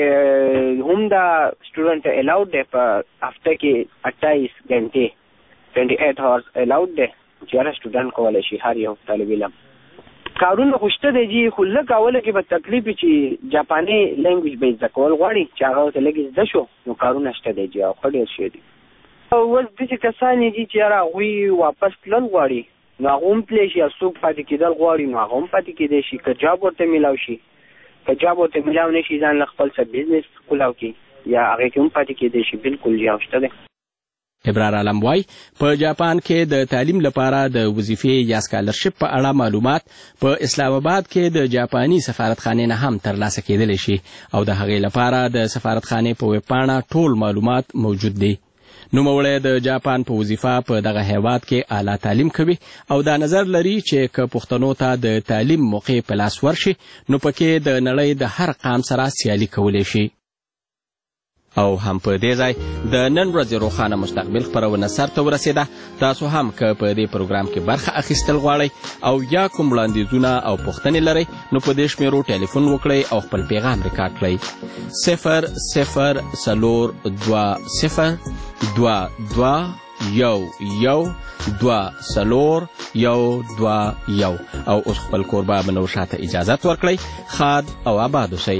کې هم دا سټوډنټ الاؤډ دی په هفته کې اټایس غنټې ټوینټي ایټ هاورز الاؤډ دی چې هر سټوډنټ کولی شي هر یو طالب علم. کارونه خو شته دی جي خو لږ اوله کې به تکلیف وي چې جاپاني لینګویج به یې زده کول غواړي چې هغه ورته لږ زده شو نو کارونه شته دی جي او ښه ډېر شوي دي. اوس داسې کسان یې دي چې یاره هغوی واپس تلل غواړي نو هغه هم تللی شي او څوک پاتې کېدل غواړي نو هغه هم پاتې کېدی شي که جاب ورته میلاو شي، که جاب ورته میلاو نه شي ځان له خپل څه بزنس کولاو کړي یا هغې کې هم پاتې کېدی شي. بالکل جي او شته دی. ابرار عالم وای په جاپان کې د تعلیم لپاره د وظیفې یا سکالرشپ په اړه معلومات په اسلام آباد کې د جاپاني سفارتخانې نه هم ترلاسه کېدلی شي او د هغې لپاره د سفارتخانې په ویب پاڼه ټول معلومات موجود دي. نوموړی د جاپان په وظیفه په دغه هیواد کې اعلی تعلیم کوي او دا نظر لري چې که پښتنو ته د تعلیم موقع په لاس ورشي نو پکې د نړۍ د هر قام سره سیالي کولی شي. او هم په دې ځای د نن ورځې روښانه مستقبل خپرونه سرته ورسېده. تاسو هم که په دې پروګرام کې برخه اخیستل غواړئ او یا کوم وړاندیزونه او پوښتنې لرئ نو په دې شمیرو ټلیفون وکړئ او خپل پیغام ریکارډ کړئ. صفر صفر څلور دوه صفر دوه دوه یو یو دوه څلور یو دوه یو. او اوس خپل کوربه منوشه ته اجازت ورکړئ. ښاد او آباد اوسئ.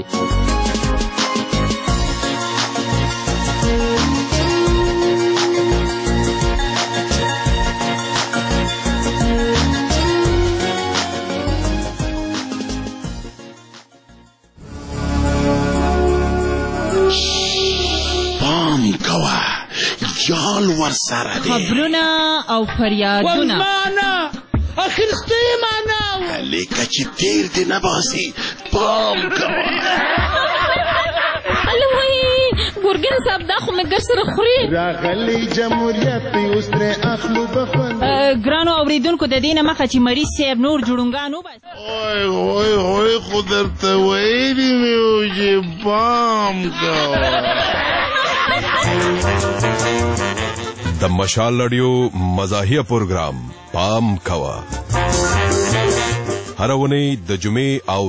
جال ور سره دی خبرونه او فریادونه والمانا اخرسته معنا لیکه چې تیر دی نه باسي پام کوه. الله وای ګورګین صاحب دا خو مې ګر سره خوري راغلی جمهوریت اوس ترې اخلو بفن. ګرانو اوریدونکو د دې نه مخه چې مریض صاحب نور جوړونګان وباسي اوی اوی اوی خو درته ویلي مې وو چې پام کوه. د مشال رادیو مزاحیه پروګرام پام کوه هر ونی د جمعې او